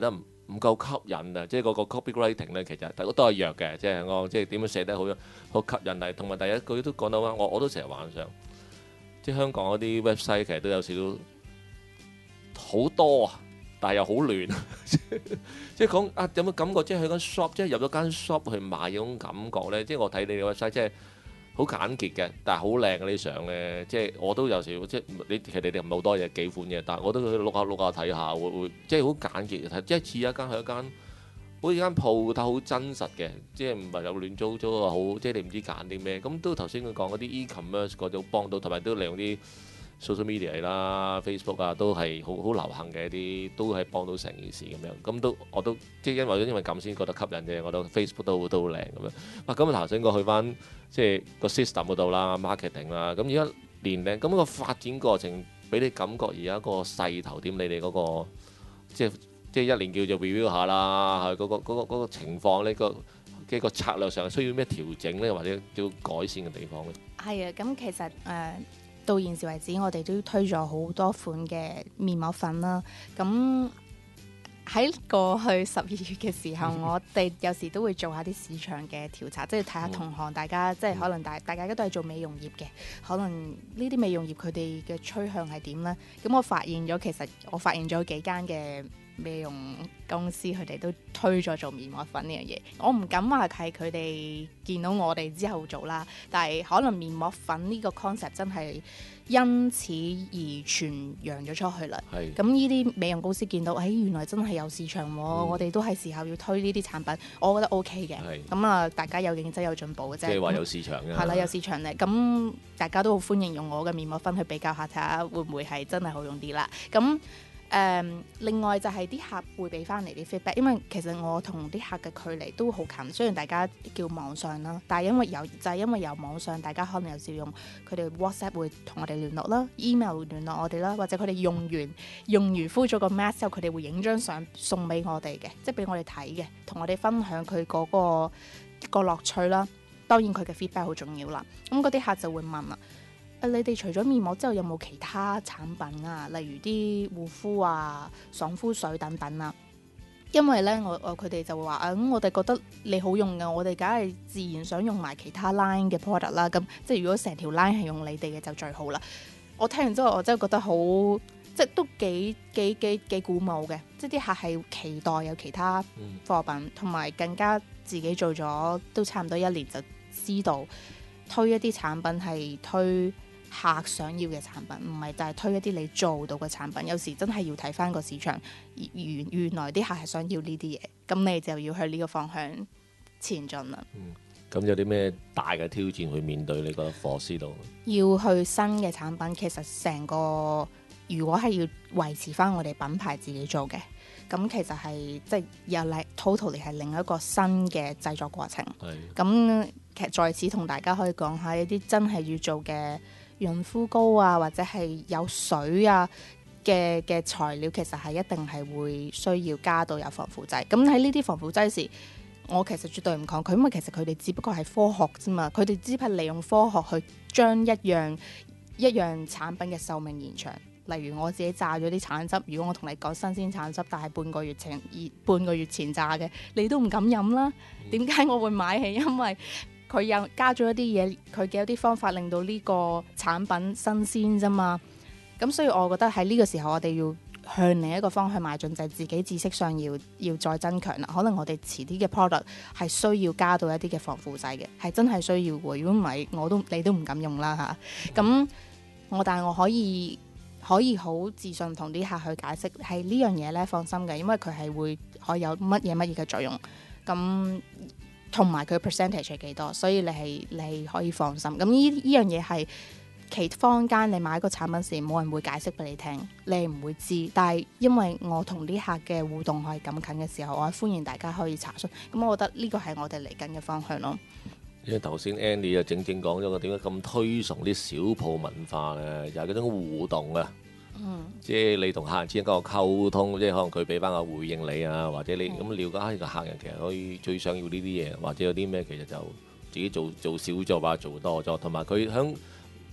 唔夠吸引啊！即係嗰個 copywriting 咧，其實都都係弱嘅，即係我即係點樣寫得好好吸引嚟，同埋第一句都講到啦，我我都成日幻想，即係香港嗰啲 website 其實都有少少好多啊，但係又好亂，即係講啊有冇感覺？即係去間 shop，即係入咗間 shop 去買嗰種感覺咧，即係我睇你嘅 website 即係。好簡潔嘅，但係好靚嗰啲相咧，即係我都有時即係你其實你哋唔係好多嘢幾款嘢，但係我都去碌下碌下睇下，會會即係好簡潔嘅睇，即係似一間係一間好似間鋪頭好真實嘅，即係唔係有亂糟糟啊好，即係你唔知揀啲咩，咁都頭先佢講嗰啲 e-commerce 嗰種幫到，同埋都利用啲 social media 啦、Facebook 啊，都係好好流行嘅一啲，都係幫到成件事咁樣。咁都我都即係因為因為咁先覺得吸引啫，我覺得 Facebook 都都好靚咁樣。啊，咁啊頭先我去翻即係個 system 嗰度啦、marketing 啦，咁而家年齡咁個發展過程，俾你感覺而家個勢頭點？你哋嗰個即係即係一年叫做 review 下啦，係嗰個嗰個嗰個情況呢個嘅個策略上需要咩調整咧，或者要改善嘅地方咧？係啊，咁其實誒。呃到現時為止，我哋都推咗好多款嘅面膜粉啦。咁喺過去十二月嘅時候，我哋有時都會做下啲市場嘅調查，即係睇下同行大家，即係可能大大家都係做美容業嘅，可能呢啲美容業佢哋嘅趨向係點呢？咁我發現咗，其實我發現咗幾間嘅美容公司，佢哋都推咗做面膜粉呢樣嘢。我唔敢話係佢哋見到我哋之後做啦，但係可能面膜粉呢個 concept 真係因此而傳揚咗出去啦。咁呢啲美容公司見到，誒、哎、原來真係有市場喎、嗯，我哋都係時候要推呢啲產品，我覺得 OK 嘅。咁啊，大家有競爭有進步嘅啫。即係話有市場嘅。係啦，有市場咧，咁大家都好歡迎用我嘅面膜粉去比較下，睇下會唔會係真係好用啲啦。咁誒、嗯，另外就係啲客會俾翻嚟啲 feedback，因為其實我同啲客嘅距離都好近，雖然大家叫網上啦，但係因為有就係、是、因為有網上，大家可能有時用佢哋 WhatsApp 會同我哋聯絡啦 ，email 聯絡我哋啦，或者佢哋用完用完敷咗個 mask 之後，佢哋會影張相送俾我哋嘅，即係俾我哋睇嘅，同我哋分享佢嗰、那個、那個樂趣啦。當然佢嘅 feedback 好重要啦。咁嗰啲客就會問啦。你哋除咗面膜之後有冇其他產品啊？例如啲護膚啊、爽膚水等等啊。因為咧，我我佢哋就會話啊，咁、嗯、我哋覺得你好用嘅，我哋梗係自然想用埋其他 line 嘅 product 啦。咁即係如果成條 line 係用你哋嘅就最好啦。我聽完之後，我真係覺得好，即係都幾幾幾幾鼓舞嘅。即係啲客係期待有其他貨品，同埋更加自己做咗都差唔多一年，就知道推一啲產品係推客想要嘅產品，唔係就係推一啲你做到嘅產品。有時真係要睇翻個市場，原原來啲客係想要呢啲嘢，咁你就要去呢個方向前進啦。嗯， 咁有啲咩大嘅挑戰去面對？你覺得貨司度要去新嘅產品，其實成個如果係要維持翻我哋品牌自己做嘅，咁其實係即係又嚟 totally 係另一個新嘅製作過程。係咁，其實在此同大家可以講下一啲真係要做嘅潤膚膏啊，或者係有水啊嘅嘅材料，其實係一定係會需要加到有防腐劑。咁喺呢啲防腐劑時，我其實絕對唔抗拒，因為其實佢哋只不過係科學啫嘛，佢哋只係利用科學去將一樣一樣產品嘅壽命延長。例如我自己榨咗啲橙汁，如果我同你講新鮮橙汁，但係半個月前半個月前榨嘅，你都唔敢飲啦。點解我會買係因為佢有加咗一啲嘢，佢嘅一啲方法令到呢個產品新鮮啫嘛。咁所以我覺得喺呢個時候，我哋要向另一個方向邁進，就係、是、自己知識上要要再增強啦。可能我哋遲啲嘅 product 係需要加到一啲嘅防腐劑嘅，係真係需要嘅。如果唔係，我都你都唔敢用啦嚇。咁我但係我可以可以好自信同啲客去解釋係呢樣嘢咧，放心嘅，因為佢係會可以有乜嘢乜嘢嘅作用。咁同埋佢 percentage 係幾多，所以你係你係可以放心。咁呢呢樣嘢係其坊間你買個產品時冇人會解釋俾你聽，你係唔會知。但係因為我同啲客嘅互動係咁近嘅時候，我係歡迎大家可以查詢。咁我覺得呢個係我哋嚟緊嘅方向咯。 因為頭先 Andy 就正正講咗個點解咁推崇啲小鋪文化咧，就係、是、嗰種互動啊。嗯，即係你同客人之間嗰個溝通，即係可能佢俾翻個回應你啊，或者你咁、嗯、了解下呢個客人其實可以最想要呢啲嘢，或者有啲咩其實就自己做做少咗或者做多咗，同埋佢響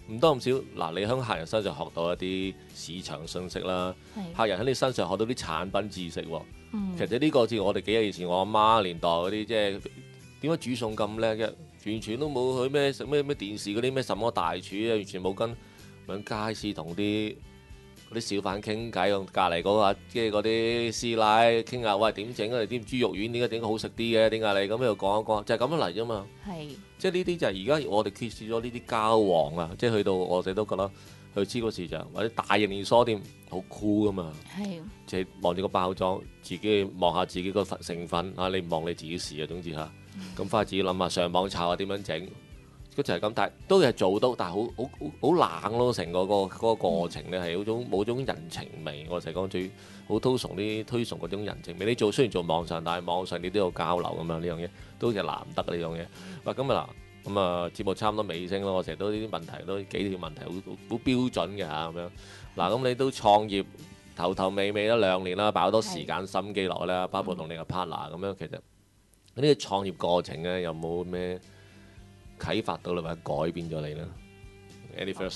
唔多唔少，嗱，你喺客人身上學到一啲市場信息啦， 係客人喺你身上學到啲產品知識喎。 嗯其實呢個好似我哋幾日以前我阿媽年代嗰啲，即係點解煮餸咁叻嘅？完全都冇去咩咩咩電視嗰啲咩什麼大廚啊，完全冇跟響街市同啲嗰啲小販傾偈，用隔離嗰個即係嗰啲師奶傾下，喂點整啊？啲豬肉丸點解整得好食啲嘅？點解你咁又講一講，就係、是、咁樣嚟啫嘛。 係即係呢啲就係而家我哋缺少咗呢啲交往啊！即係去到我哋都覺得去超級市場或者大型連鎖店好酷噶嘛。 係即係望住個包裝，自己望下自己個成分啊！你唔望你自己試啊，總之嚇。咁翻去自己諗下，上網查下點樣整，佢就係咁。但係都係做到，但係好好好冷咯。成個嗰個嗰個過程咧係嗰種冇種人情味。我成日講最好推崇啲推崇嗰種人情味。你做雖然做網上，但係網上你都有交流咁樣，呢樣嘢都係難得呢樣嘢。喂，咁啊嗱，咁啊節目差唔多尾聲咯。我成日都呢啲問題都幾條問題好好標準嘅嚇咁樣。嗱，咁你都創業頭頭尾尾都兩年啦，擺好多時間心機落啦，包括同你個 partner 咁樣，其實。呢個創業過程咧，有冇咩啟發到你或者改變咗你咧？Any first?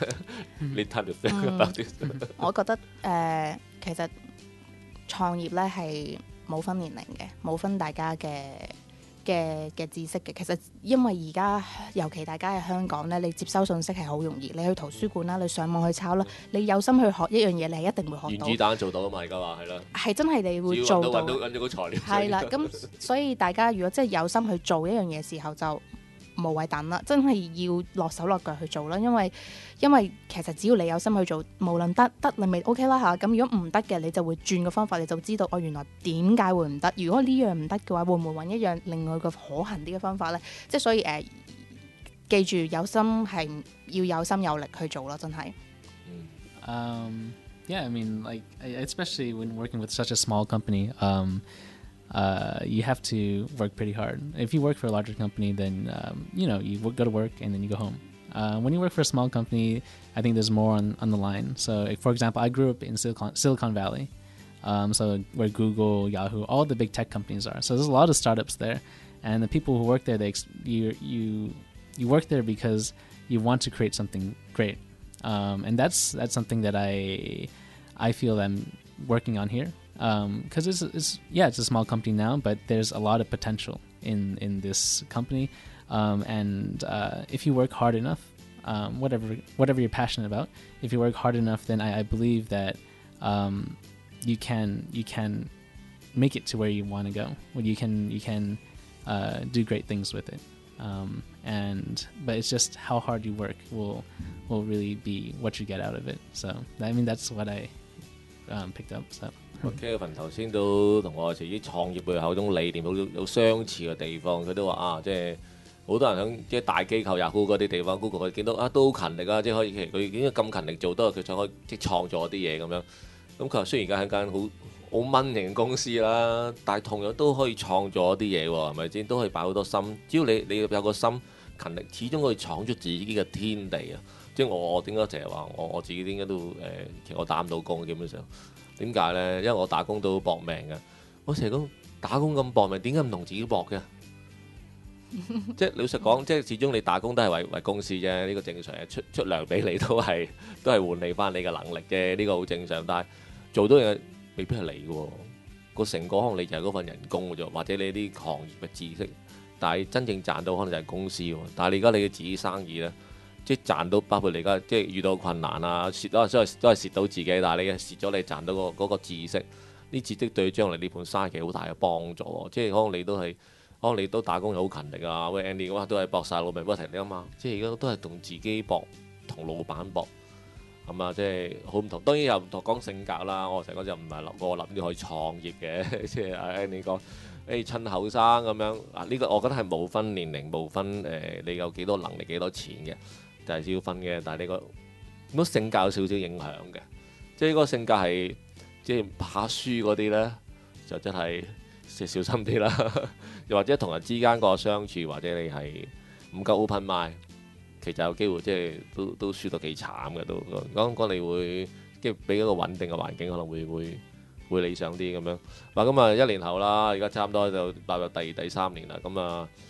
Need time to think about this. 我覺得誒、呃，其實創業咧係冇分年齡嘅，冇分大家嘅嘅嘅知識嘅。其實因為而家尤其大家喺香港咧，你接收信息係好容易。你去圖書館啦，你上網去抄啦，你有心去學一樣嘢，你係一定會學到。 原子彈做到啊嘛，而家話係啦。 係真係你會只要做到。 揾到揾到個材料。 係啦，咁所以大家如果真係有心去做一樣嘢時候，就無謂等啦，真係要落手落腳去做啦。因為因為其實只要你有心去做，無論得得你咪 OK 啦嚇。咁如果唔得嘅，你就會轉個方法，你就知道我、哦、原來點解會唔得。如果呢樣唔得嘅話，會唔會揾一樣另外個可行啲嘅方法呢？即係所以誒、呃，記住有心係要有心有力去做咯，真係。 Um, yeah, I mean, like, especially when working with such a small company, um, uh, you have to work pretty hard. If you work for a larger company, then, um, you know, you go to work and then you go home. Uh, when you work for a small company, I think there's more on, on the line. So, if, for example, I grew up in Silicon, Silicon Valley, um, so where Google, Yahoo, all the big tech companies are. So there's a lot of startups there, and the people who work there, they you you you work there because you want to create something great. Um, and that's that's something that I I feel I'm working on here because um, it's, it's yeah it's a small company now, but there's a lot of potential in in this company, um, and uh, if you work hard enough, um, whatever whatever you're passionate about, if you work hard enough, then I, I believe that um, you can you can make it to where you want to go. Well, you can you can uh, do great things with it. Um, and but it's just how hard you work will will really be what you get out of it. So I mean that's what I um, picked up. So Kevin 頭先都同我自己創業背後嗰種理念好有相似嘅地方，佢都話啊，即係好多人喺即係大機構 Yahoo 嗰啲地方 ，Google 佢見到啊都好勤力啊，即係可以其實佢已經咁勤力做得，佢就可以即係創造啲嘢咁樣。咁佢話雖然而家係間好好蚊型公司啦，但係同樣都可以創造一啲嘢喎，係咪先？都可以擺好多心，只要你你有個心勤力，始終可以闖出自己嘅天地啊！即係我我點解成日話我我自己點解都誒、呃，其實我打唔到工基本上點解咧？因為我打工都好搏命嘅。我成日講打工咁搏命，點解唔同自己搏嘅？即係老實講，即係始終你打工都係為為公司啫，呢、這個正常嘅，出出糧俾你都係都係換你翻你嘅能力啫，呢、這個好正常。但係做到嘢未必係你嘅喎，個成果可能你就係嗰份人工嘅啫，或者你啲行業嘅知識。但係真正賺到可能就係公司喎。但係你而家你嘅自己生意咧，即係賺到，包括你而家即係遇到困難啊，蝕都係都係蝕到自己。但係你蝕咗，你賺到個嗰個知識，呢知識對將來呢盤生意好大嘅幫助。即係可能你都係，可能你都打工又好勤力啊。喂 Andy 嘅話都係搏晒老命不停你啊嘛。即係而家都係同自己搏，同老闆搏。咁啊，即係好唔同。當然又唔同講性格啦。我成日講就唔係諗我諗住可以創業嘅，即係阿 Andy 講，誒趁後生咁樣啊。呢個我覺得係冇分年齡，冇分誒、呃、你有幾多能力、幾多錢嘅，就係少分嘅。但係你個咁性格有少少影響嘅，即係個性格係即係怕輸嗰啲咧，就真係即係小心啲啦。又或者同人之間個相處，或者你係唔夠 open mind。其實有機會即係都都輸到幾慘嘅都，講講你會即係俾一個穩定嘅環境，可能會會會理想啲咁樣。嗱咁啊一年後啦，而家差唔多就踏入第二第三年啦。咁啊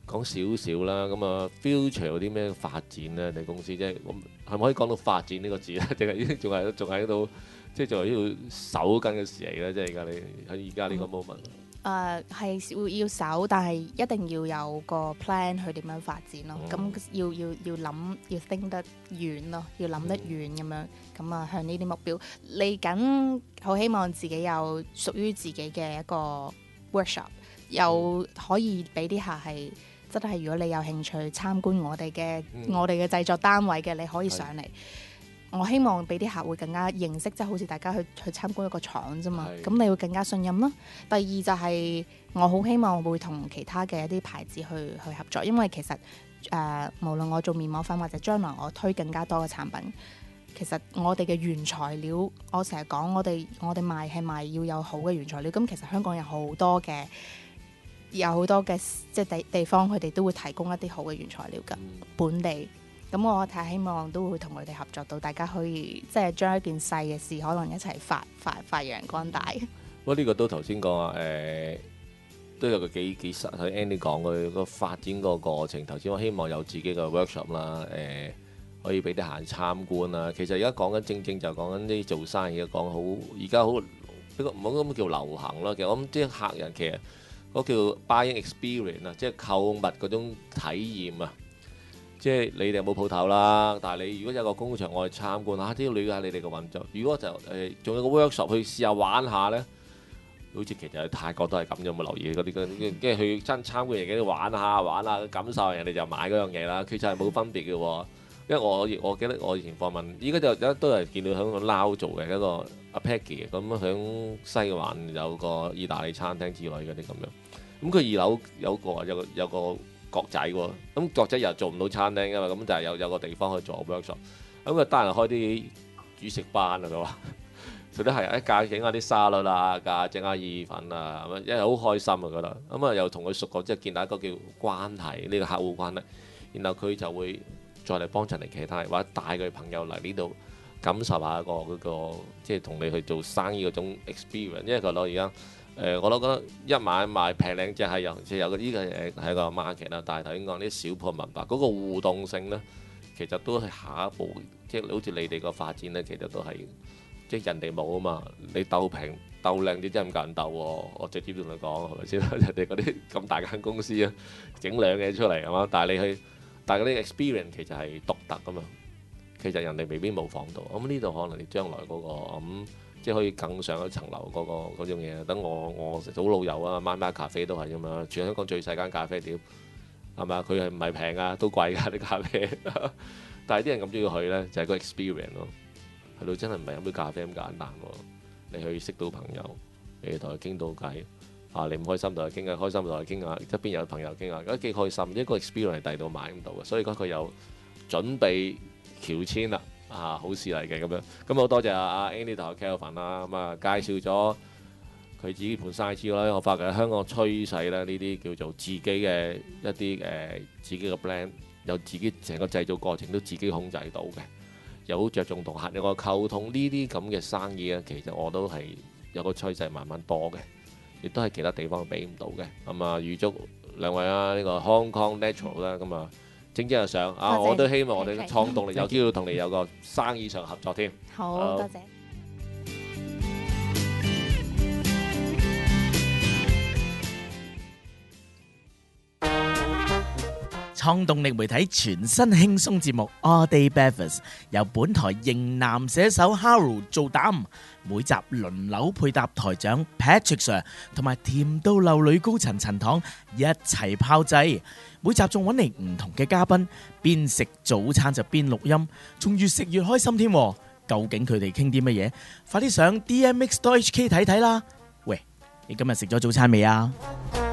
講少少啦。咁啊，future 有啲咩發展咧？你公司即係咁係咪可以講到發展呢個字咧？定係已經仲係仲喺度，即係仲係要守緊嘅事嚟咧？即係而家你喺而家呢個 moment。 誒係會要守，但係一定要有個 plan 去點樣發展咯。咁、嗯、要要要諗，要 think 得遠咯，要諗得遠咁樣。咁啊，向呢啲目標嚟緊，好希望自己有屬於自己嘅一個 workshop，又可以俾啲客係真係，如果你有興趣參觀我哋嘅、嗯、我哋嘅製作單位嘅，你可以上嚟。我希望俾啲客會更加認識，即係好似大家去去參觀一個廠啫嘛，咁你會更加信任咯。第二就係我好希望會同其他嘅一啲牌子去去合作，因為其實誒、呃、無論我做面膜粉或者將來我推更加多嘅產品，其實我哋嘅原材料，我成日講我哋我哋賣係賣要有好嘅原材料。咁其實香港有好多嘅有好多嘅即係地地方，佢哋都會提供一啲好嘅原材料㗎，本地。咁我太希望都會同佢哋合作到，大家可以即係將一件細嘅事可能一齊發發發揚光大。 不過呢個都頭先講啊，誒、呃、都有個幾幾實，喺 Andy 講佢個發展個過程。頭先我希望有自己嘅 workshop 啦，誒可以俾啲客人參觀啦。其實而家講緊正正就講緊啲做生意嘅講好，而家好比較唔好咁叫流行咯。其實我諗啲客人其實嗰叫 buying experience 啊，即係購物嗰種體驗啊。即係你哋有冇鋪頭啦？但係你如果有個工場，我去參觀下，都要了解你哋嘅運作。如果就誒仲、呃、有個 workshop 去試下玩下咧，好似其實喺泰國都係咁，有冇留意嗰啲？跟住去真參觀人哋玩下玩下，感受人哋就買嗰樣嘢啦。其實係冇分別嘅喎。因為我我記得我以前訪問，依家就有都係見到喺個撈做嘅一個阿 Peggy 咁喺西環有個意大利餐廳之類嗰啲咁樣。咁佢二樓有個有個有個角仔喎，咁角仔又做唔到餐廳㗎嘛，咁就係有有個地方去做 workshop，咁佢單人開啲煮食班啊，佢話，佢都係一架整下啲沙律啊，架整下意粉啊，咁因為好開心啊覺得，咁啊又同佢熟過，即係建立一個叫關係呢、呢個客戶關係，然後佢就會再嚟幫襯嚟其他，或者帶佢朋友嚟呢度感受下、嗰個嗰、嗰個即係同你去做生意嗰種 experience，因為佢攞而家。誒、呃，我都覺得一買賣平靚正係有，即係有個呢個誒係個 market 啦。但係頭先講啲小鋪文化嗰、那個互動性咧，其實都係下一步，即係好似你哋個發展咧，其實都係即係人哋冇啊嘛。你鬥平鬥靚啲真係唔夠人鬥喎。我直接同你講係咪先？人哋嗰啲咁大間公司啊，整兩嘢出嚟係嘛？但係你去，但係嗰啲 experience 其實係獨特噶嘛。其實人哋未必模仿到。咁呢度可能你將來嗰、那個咁。嗯即係可以更上一層樓嗰、那個嗰種嘢，等我我食到老友啊，買買咖啡都係咁樣，全香港最細間咖啡店係咪啊？佢係唔係平啊？都貴㗎啲咖啡，但係啲人咁中意去咧，就係、是、個 experience 咯。去到真係唔係飲杯咖啡咁簡單喎，你去識到朋友，你同佢傾到偈啊，你唔開心同佢傾下，開心同佢傾下，側邊有朋友傾下，覺得幾開心。一個 experience 係第二度買唔到嘅，所以講佢有準備喬遷啦。啊，好事嚟嘅咁樣，咁好多謝阿 Andy 同阿 Kelvin 啦，咁啊介紹咗佢自己盤生意之外，我發覺香港趨勢咧，呢啲叫做自己嘅一啲誒、呃、自己嘅 brand， 有自己成個製造過程都自己控制到嘅，又好着重同客有個溝通，呢啲咁嘅生意咧，其實我都係有個趨勢慢慢多嘅，亦都係其他地方俾唔到嘅。咁啊預祝兩位啊呢、呢個 Hong Kong Natural 啦，咁啊〜正正日上啊！我都希望我哋嘅創動力有機會同你有個生意上合作添。 好，多謝。 創動力媒體全新輕鬆節目 All Day Breakfast 由本台型男寫手 Harold 做膽，每集輪流配搭台長 Patrick Sir 同埋甜到流女高層陳糖一齊炮製。每集仲揾嚟唔同嘅嘉賓，邊食早餐就邊錄音，仲越食越開心添。究竟佢哋傾啲乜嘢？快啲上 D M X dot H K 睇睇啦！喂，你今日食咗早餐未啊？